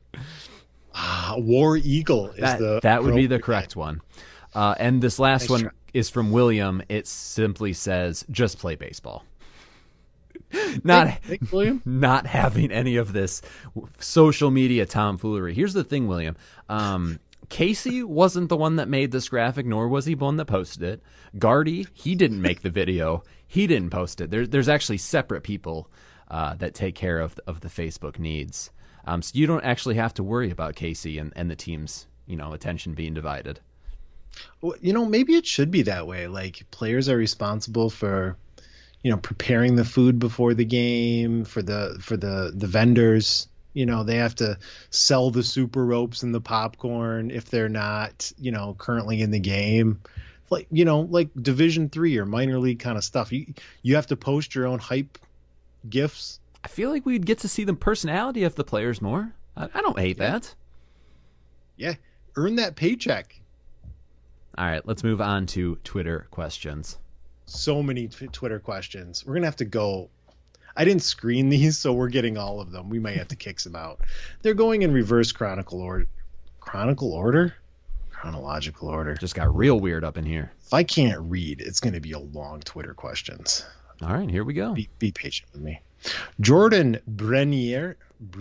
War Eagle is that would be the correct one. And this last one is from William. It simply says, "Just play baseball." Thanks, William. Not having any of this social media tomfoolery. Here's the thing, William. Casey wasn't the one that made this graphic, nor was he the one that posted it. Gardy, he didn't make the video. He didn't post it. There's actually separate people that take care of the Facebook needs. So you don't actually have to worry about Casey and the team's attention being divided. Well, maybe it should be that way. Like, players are responsible for, preparing the food before the game, for the vendors. They have to sell the super ropes and the popcorn if they're not, currently in the game. Like Division III or minor league kind of stuff. You have to post your own hype gifs. I feel like we'd get to see the personality of the players more. I don't hate that. Yeah, earn that paycheck. All right, let's move on to Twitter questions. So many Twitter questions. We're going to have to go. I didn't screen these, so we're getting all of them. We might have to kick some out. They're going in reverse chronological order. Just got real weird up in here. If I can't read, it's going to be a long Twitter questions. All right, here we go. Be patient with me. Jordan Brenier.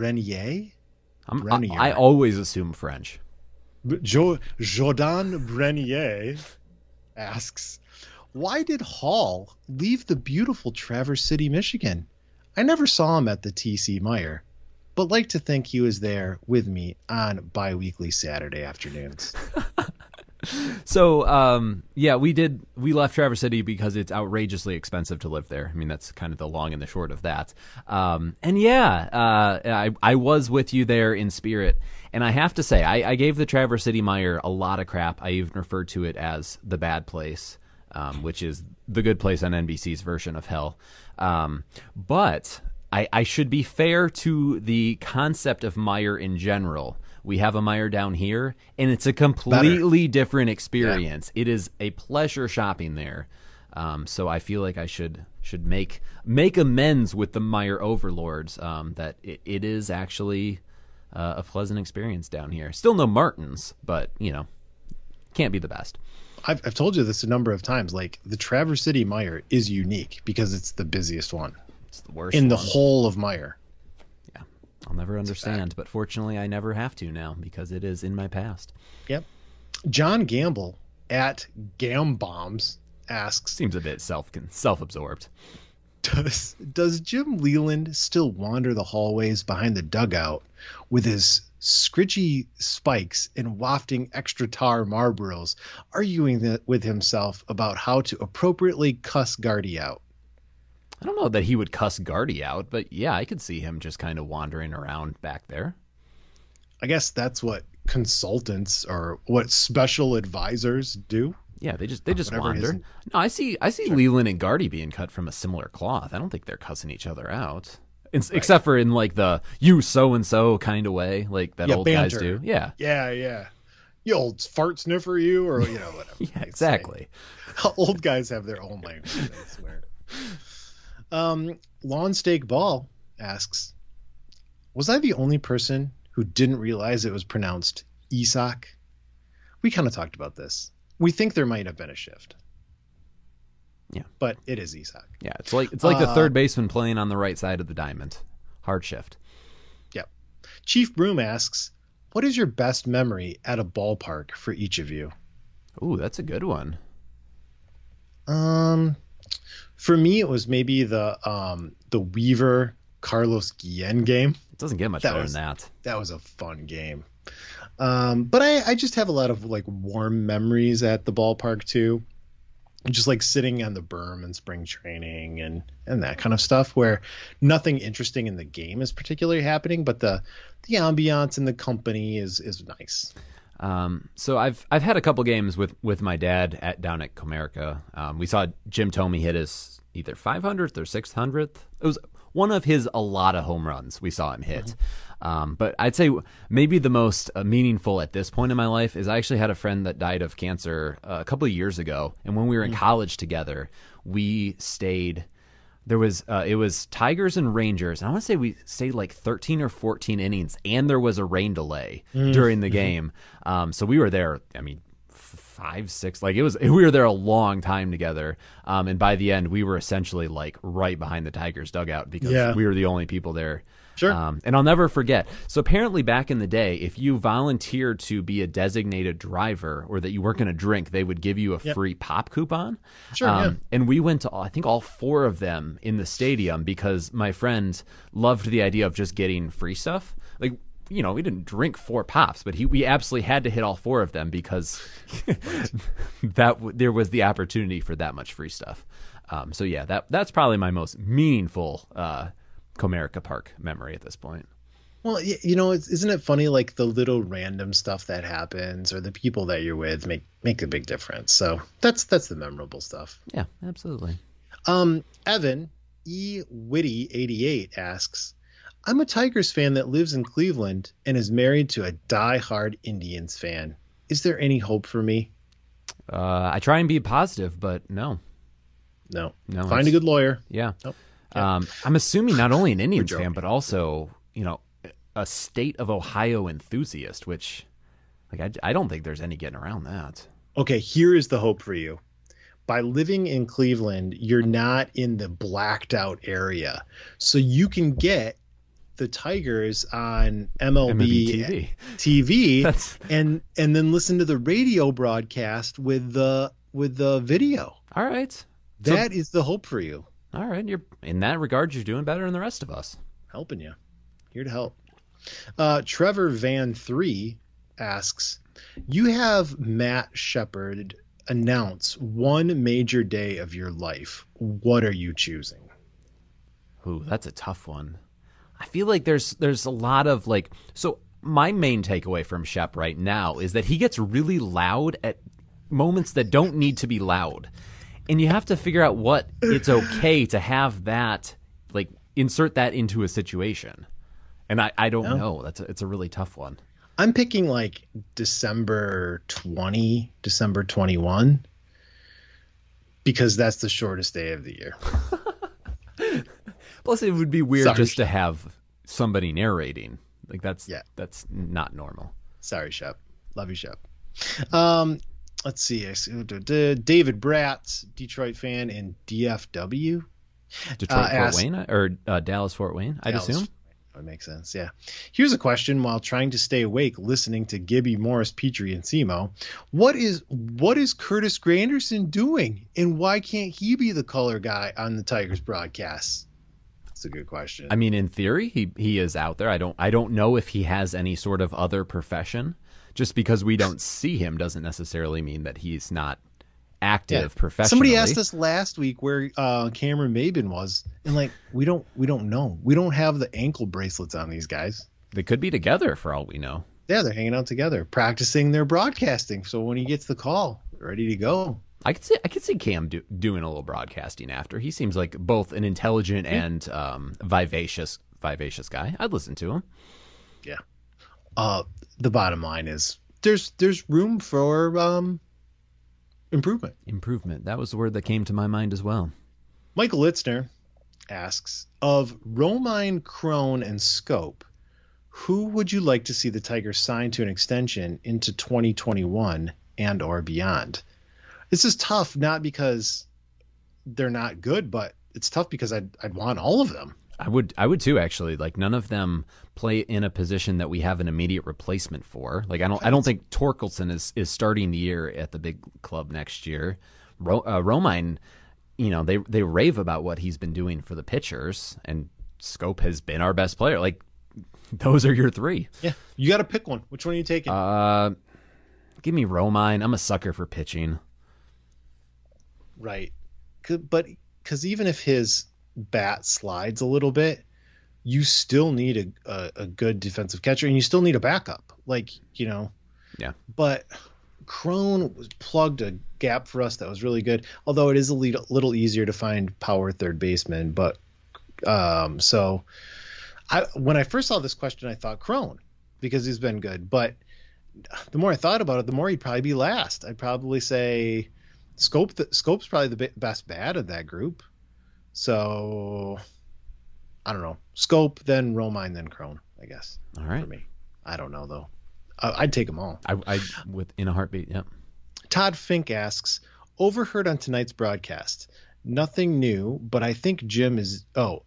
I always assume French. Jordan Brenier asks, "Why did Hall leave the beautiful Traverse City, Michigan? I never saw him at the TC Meyer, but like to think he was there with me on bi-weekly Saturday afternoons." So, we left Traverse City because it's outrageously expensive to live there. I mean, that's kind of the long and the short of that. I was with you there in spirit. And I have to say, I gave the Traverse City Meyer a lot of crap. I even referred to it as the bad place, which is the good place on NBC's version of hell. But I should be fair to the concept of Meyer in general. We have a Meyer down here, and it's a completely different experience. Yeah. It is a pleasure shopping there. So I feel like I should make amends with the Meyer overlords, that it is actually a pleasant experience down here. Still no Martins, but, can't be the best. I've told you this a number of times. Like, the Traverse City Meyer is unique because it's the busiest one. It's the worst in the whole of Meyer. Yeah, I'll never understand, but fortunately I never have to now because it is in my past. Yep. John Gamble at Gambombs asks, seems a bit self-absorbed. Does Jim Leland still wander the hallways behind the dugout with his scritchy spikes and wafting extra tar Marlboros, arguing with himself about how to appropriately cuss Gardy out? I don't know that he would cuss Gardy out, but yeah, I could see him just kind of wandering around back there. I guess that's what consultants or what special advisors do. Yeah, they just wander. No, I see sure. Leland and Gardy being cut from a similar cloth. I don't think they're cussing each other out. Right. Except for in like the "you so and so" kind of way, like that old banter. Guys do. Yeah. Yeah. You old fart sniffer, you, or whatever. Yeah, exactly. Old guys have their own language, I swear. Lawn Steak Ball asks, "Was I the only person who didn't realize it was pronounced Isak?" We kind of talked about this. We think there might have been a shift. Yeah. But it is Isak. Yeah, it's like the third baseman playing on the right side of the diamond. Hard shift. Yep. Chief Broom asks, what is your best memory at a ballpark for each of you? Ooh, that's a good one. For me, it was maybe the Weaver Carlos Guillen game. It doesn't get much better than that. That was a fun game. But I just have a lot of like warm memories at the ballpark too. Just like sitting on the berm in spring training and that kind of stuff where nothing interesting in the game is particularly happening, but the ambiance and the company is nice. So I've had a couple games with my dad down at Comerica. We saw Jim Thome hit his either 500th or 600th. It was one of his a lot of home runs we saw him hit. But I'd say maybe the most meaningful at this point in my life is I actually had a friend that died of cancer a couple of years ago. And when we were in college together, we stayed. There was it was Tigers and Rangers. And I want to say we stayed like 13 or 14 innings, and there was a rain delay during the game. So we were there. I mean, 5, 6, like we were there a long time together. And by the end, we were essentially like right behind the Tigers dugout because we were the only people there. Sure. And I'll never forget. So apparently back in the day, if you volunteered to be a designated driver or that you weren't going to drink, they would give you a free pop coupon. Sure. And we went to, I think, all 4 of them in the stadium because my friend loved the idea of just getting free stuff. Like, you know, we didn't drink 4 pops, but we absolutely had to hit all 4 of them because there was the opportunity for that much free stuff. So yeah, that's probably my most meaningful Comerica Park memory at this point. Well, you know, isn't it funny? Like the little random stuff that happens or the people that you're with make a big difference. So that's the memorable stuff. Yeah, absolutely. Evan E. Witty 88 asks, I'm a Tigers fan that lives in Cleveland and is married to a diehard Indians fan. Is there any hope for me? I try and be positive, but no. Find a good lawyer. Yeah. Nope. I'm assuming not only an Indians fan, but also, you know, a state of Ohio enthusiast, which like I don't think there's any getting around that. Okay, here is the hope for you. By living in Cleveland, you're not in the blacked out area. So you can get the Tigers on MLB TV and then listen to the radio broadcast with the video. All right. That is the hope for you. All right. In that regard, you're doing better than the rest of us. Helping you. Here to help. Trevor Van 3 asks, you have Matt Shepard announce one major day of your life. What are you choosing? Ooh, that's a tough one. I feel like there's a lot of like, so my main takeaway from Shep right now is that he gets really loud at moments that don't need to be loud. And you have to figure out what it's okay to have that, like insert that into a situation. And I don't know. It's a really tough one. I'm picking like December 20, December 21, because that's the shortest day of the year. Plus, it would be weird just to have somebody narrating. Like that's not normal. Sorry, Shep. Love you, Shep. Let's see. David Bratz, Detroit fan, and DFW. Detroit Fort Wayne or Dallas Fort Wayne, I'd assume. That makes sense. Yeah. Here's a question while trying to stay awake, listening to Gibby, Morris, Petrie, and Simo. What is Curtis Granderson doing, and why can't he be the color guy on the Tigers broadcast? That's a good question. I mean, in theory, he is out there. I don't know if he has any sort of other profession. Just because we don't see him doesn't necessarily mean that he's not active professionally. Somebody asked us last week where Cameron Maben was, and like we don't know. We don't have the ankle bracelets on these guys. They could be together for all we know. Yeah, they're hanging out together, practicing their broadcasting. So when he gets the call, ready to go. I could see Cam doing a little broadcasting after. He seems like both an intelligent and vivacious guy. I'd listen to him. Yeah. The bottom line is there's room for improvement. Improvement. That was the word that came to my mind as well. Michael Litzner asks, of Romine, Crone, and Scope, who would you like to see the Tigers sign to an extension into 2021 and or beyond? This is tough, not because they're not good, but it's tough because I'd want all of them. I would too, actually. Like, none of them play in a position that we have an immediate replacement for. Like, I don't think Torkelson is starting the year at the big club next year. Romine, they rave about what he's been doing for the pitchers, and Scope has been our best player. Like, those are your three. Yeah, you got to pick one. Which one are you taking? Give me Romine. I'm a sucker for pitching. Right, but because even if his bat slides a little bit, you still need a good defensive catcher, and you still need a backup. Like, Yeah. But Crone plugged a gap for us that was really good, although it is a little easier to find power third baseman. But so when I first saw this question, I thought Crone, because he's been good. But the more I thought about it, the more he'd probably be last. I'd probably say Scope's probably the best bat of that group. So I don't know. Scope, then Romine, then Crone, I guess. All right. For me. I don't know, though. I'd take them all. I in a heartbeat, yep. Todd Fink asks, overheard on tonight's broadcast. Nothing new, but I think Jim is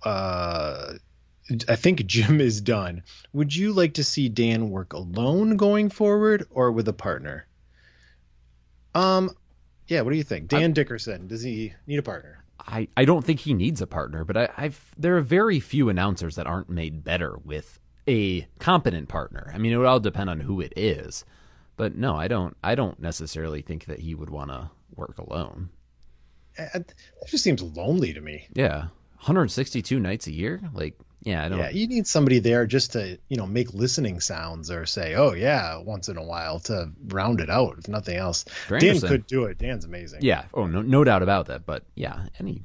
done. Would you like to see Dan work alone going forward or with a partner? Yeah, what do you think? Dan Dickerson, does he need a partner? I don't think he needs a partner, but there are very few announcers that aren't made better with a competent partner. I mean, it would all depend on who it is, but no, I don't necessarily think that he would want to work alone. That just seems lonely to me. Yeah, 162 nights a year, like, yeah, I don't. Yeah, you need somebody there just to make listening sounds or say, oh yeah, once in a while to round it out. If nothing else, Dan could do it. Dan's amazing. Yeah, oh no doubt about that. But yeah,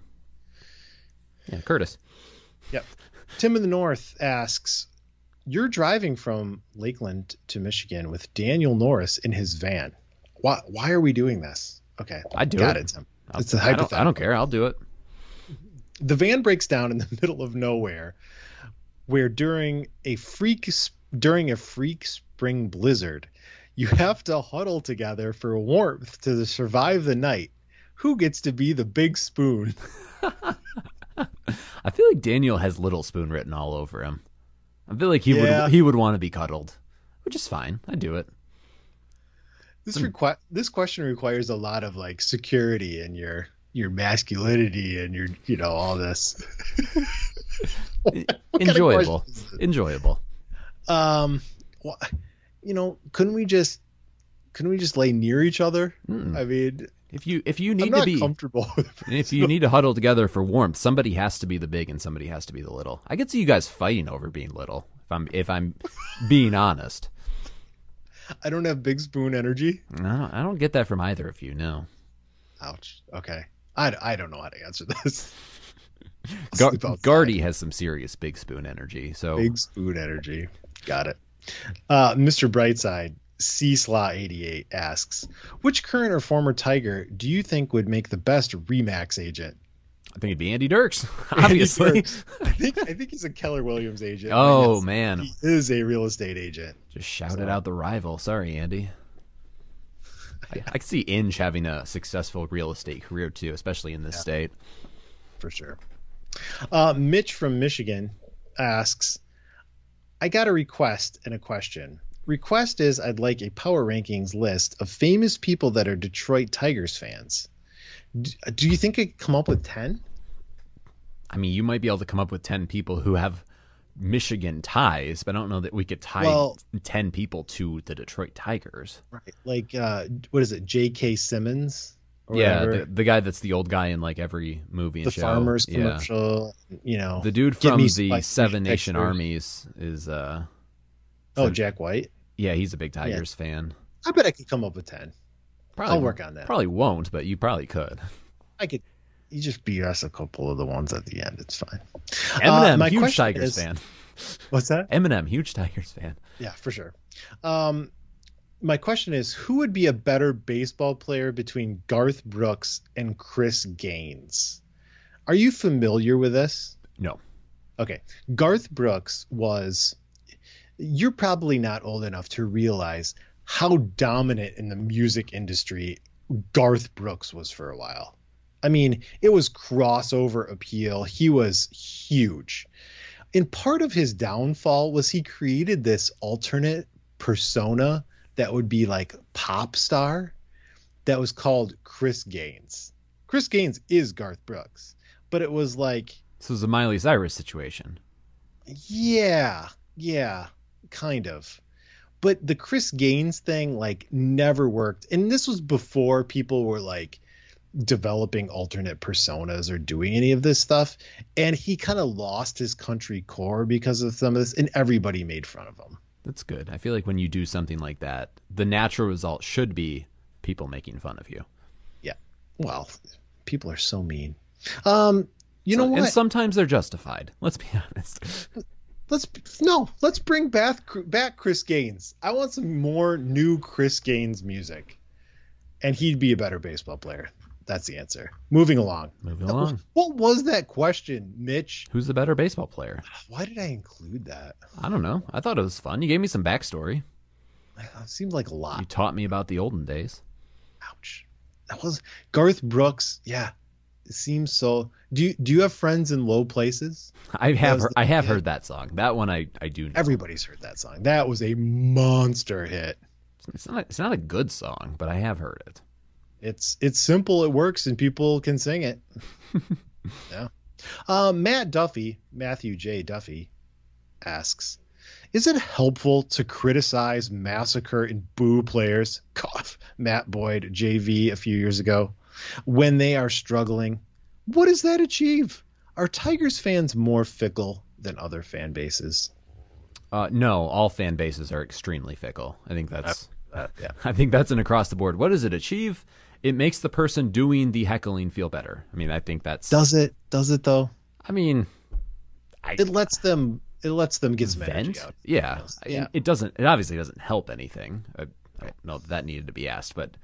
Curtis. Yep. Tim in the North asks, you're driving from Lakeland to Michigan with Daniel Norris in his van. Why are we doing this? Okay, I do got it. Tim. It's a hypothetical. I don't care. I'll do it. The van breaks down in the middle of nowhere, where during a freak spring blizzard, you have to huddle together for warmth to survive the night. Who gets to be the big spoon? I feel like Daniel has Little Spoon written all over him. I feel like he would want to be cuddled, which is fine. I do it. This question requires a lot of like security and your masculinity and your all this. Enjoyable. Couldn't we just lay near each other? I mean, if you need I'm not to be comfortable with it. If you need to huddle together for warmth, somebody has to be the big and somebody has to be the little. I could see you guys fighting over being little, if I'm being honest. I don't have big spoon energy. No, I don't get that from either of you. No. Ouch. Okay. I don't know how to answer this. Gardy has some serious big spoon energy. So big spoon energy. Got it. Mr. Brightside, CSlaw88 asks, which current or former Tiger do you think would make the best Remax agent? I think it'd be Andy Dirks, obviously. Andy Dirks. I think he's a Keller Williams agent. Oh, man. He is a real estate agent. Just shouted out the rival. Sorry, Andy. I can see Inge having a successful real estate career, too, especially in this state. For sure. Mitch from Michigan asks, I got a request and a question. Request is I'd like a power rankings list of famous people that are Detroit Tigers fans. Do you think I could come up with 10? I mean, you might be able to come up with 10 people who have Michigan ties, but I don't know that we could tie 10 people to the Detroit Tigers. Right. Like, what is it, J.K. Simmons? Yeah, the guy that's the old guy in like every movie and the show. The Farmers commercial, The dude from the Seven Nation Armies is... Jack White? Yeah, he's a big Tigers fan. I bet I could come up with 10. I'll work on that. Probably won't, but you probably could. I could. You just BS a couple of the ones at the end. It's fine. Eminem, huge Tigers fan. What's that? Eminem, huge Tigers fan. Yeah, for sure. My question is, who would be a better baseball player between Garth Brooks and Chris Gaines? Are you familiar with this? No. Okay. Garth Brooks was... You're probably not old enough to realize how dominant in the music industry Garth Brooks was for a while. I mean, it was crossover appeal. He was huge. And part of his downfall was he created this alternate persona that would be like pop star that was called Chris Gaines. Chris Gaines is Garth Brooks, but it was like, This was a Miley Cyrus situation. yeah, kind of. But the Chris Gaines thing like never worked. And this was before people were like developing alternate personas or doing any of this stuff. And he kind of lost his country core because of some of this, and everybody made fun of him. That's good. I feel like when you do something like that, the natural result should be people making fun of you. Yeah. Well, people are so mean. You know what? And sometimes they're justified. Let's be honest. Let's bring back Chris Gaines. I want some more new Chris Gaines music. And he'd be a better baseball player. That's the answer. Moving along. What was that question, Mitch? Who's the better baseball player? Why did I include that? I don't know. I thought it was fun. You gave me some backstory. It seemed like a lot. You taught me about the olden days. Ouch. That was Garth Brooks. Yeah. It seems so. Do you have friends in low places? I have heard that song. That one I do know. Everybody's heard that song. That was a monster hit. It's not a good song, but I have heard it. It's simple, it works, and people can sing it. Yeah. Matthew J. Duffy asks, is it helpful to criticize, massacre, and boo players, cough, Matt Boyd, JV a few years ago, when they are struggling? What does that achieve? Are Tigers fans more fickle than other fan bases? No, all fan bases are extremely fickle. I think that's yeah. I think that's an across the board. What does it achieve? It makes the person doing the heckling feel better. I mean, I think that's Does it though? I mean, It lets them get some energy vent. out. Yeah. Yeah. It obviously doesn't help anything. I don't know that needed to be asked, but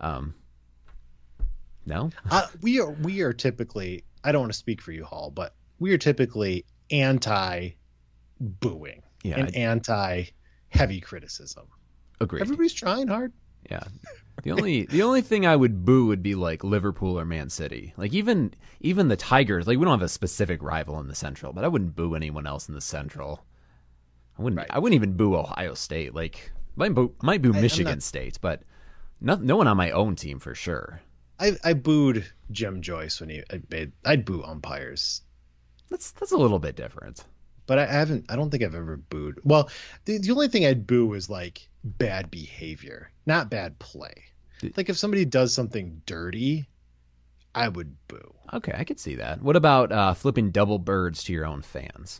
no. We are typically, I don't want to speak for you, Hall, but we are typically anti booing and anti heavy criticism. Agreed. Everybody's trying hard. Yeah. The only thing I would boo would be like Liverpool or Man City. Like even the Tigers, like we don't have a specific rival in the Central, but I wouldn't boo anyone else in the Central. I wouldn't even boo Ohio State. Like might boo Michigan State, but no one on my own team for sure. I booed Jim Joyce when I'd boo umpires. That's a little bit different. But I don't think I've ever booed. Well, the only thing I'd boo is like bad behavior, not bad play. Like if somebody does something dirty, I would boo. Okay, I could see that. What about flipping double birds to your own fans?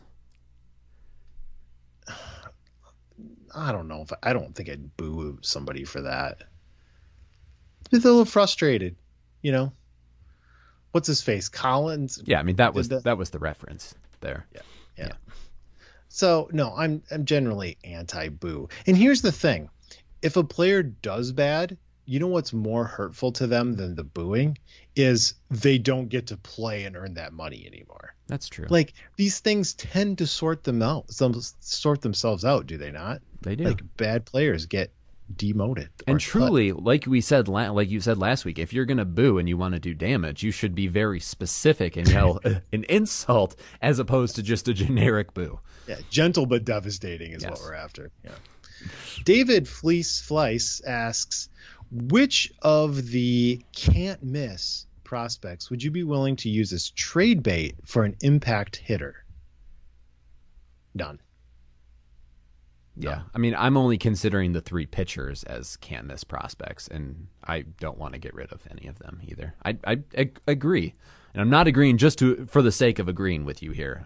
I don't know I don't think I'd boo somebody for that. They're a little frustrated, you know. What's his face? Collins? Yeah, I mean that was the reference there. Yeah. So no, I'm generally anti-boo. And here's the thing: if a player does bad, you know what's more hurtful to them than the booing is they don't get to play and earn that money anymore. That's true. Like these things tend to sort themselves out, do they not? They do. Like bad players get demoted. And truly, like you said last week, if you're going to boo and you want to do damage, you should be very specific and yell an insult as opposed to just a generic boo. Yeah, gentle but devastating is what Yes. we're after. Yeah. David Fleiss asks, which of the can't miss prospects would you be willing to use as trade bait for an impact hitter? None. Yeah, I mean, I'm only considering the three pitchers as can't miss prospects, and I don't want to get rid of any of them either. I agree, and I'm not agreeing just for the sake of agreeing with you here.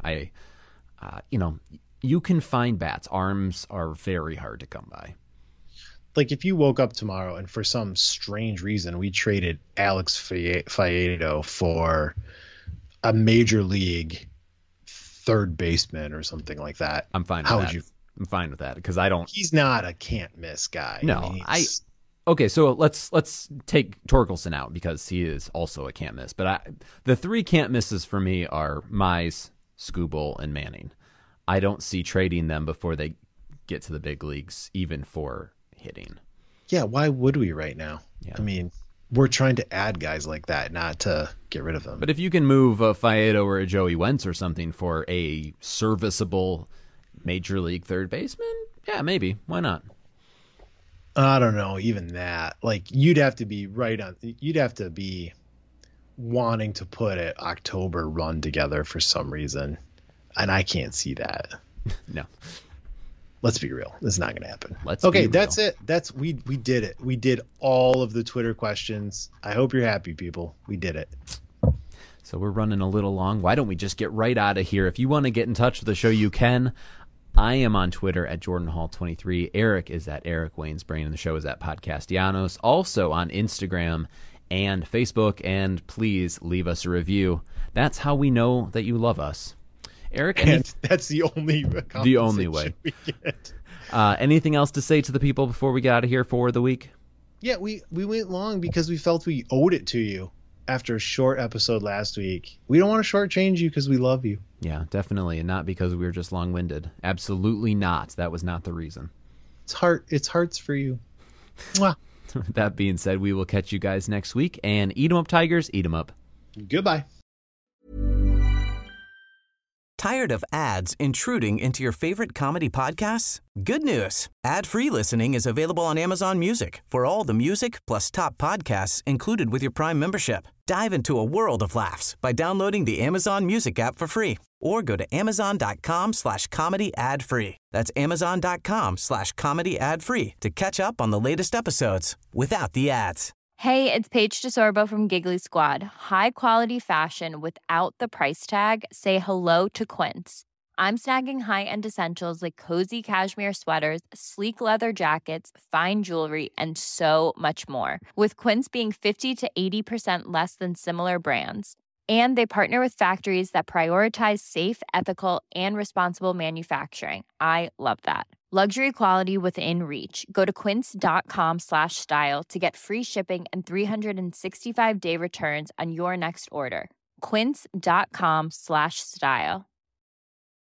You can find bats. Arms are very hard to come by. Like if you woke up tomorrow and for some strange reason we traded Alex Faedo for a major league third baseman or something like that, I'm fine with how that. would you? I'm fine with that because I don't. He's not a can't miss guy. No, Okay, so let's take Torkelson out because he is also a can't miss. But the three can't misses for me are Mize, Skubal, and Manning. I don't see trading them before they get to the big leagues, even for hitting. Yeah, why would we right now? Yeah. I mean, we're trying to add guys like that, not to get rid of them. But if you can move a Faedo or a Joey Wentz or something for a serviceable major league third baseman, yeah, maybe. Why not? I don't know, even that. Like, you'd have to be you'd have to be wanting to put an October run together for some reason. And I can't see that. No. Let's be real. This is not going to happen. Okay, that's it. We did it. We did all of the Twitter questions. I hope you're happy, people. We did it. So we're running a little long. Why don't we just get right out of here? If you want to get in touch with the show, you can. I am on Twitter at JordanHall23. Eric is at Eric Wayne's Brain, and the show is at Podcastianos. Also on Instagram and Facebook, and please leave us a review. That's how we know that you love us. Eric, and that's the only way we get. Anything else to say to the people before we get out of here for the week? Yeah, we went long because we felt we owed it to you after a short episode last week. We don't want to shortchange you because we love you. Yeah, definitely, and not because we were just long-winded. Absolutely not. That was not the reason. It's hearts for you. Mwah. That being said, we will catch you guys next week, and eat 'em up, Tigers, eat 'em up. Goodbye. Tired of ads intruding into your favorite comedy podcasts? Good news. Ad-free listening is available on Amazon Music for all the music plus top podcasts included with your Prime membership. Dive into a world of laughs by downloading the Amazon Music app for free or go to amazon.com/comedy ad-free. That's amazon.com/comedy ad-free to catch up on the latest episodes without the ads. Hey, it's Paige DeSorbo from Giggly Squad. High quality fashion without the price tag. Say hello to Quince. I'm snagging high-end essentials like cozy cashmere sweaters, sleek leather jackets, fine jewelry, and so much more. With Quince being 50 to 80% less than similar brands. And they partner with factories that prioritize safe, ethical, and responsible manufacturing. I love that. Luxury quality within reach. Go to quince.com/style to get free shipping and 365-day returns on your next order. Quince.com/style.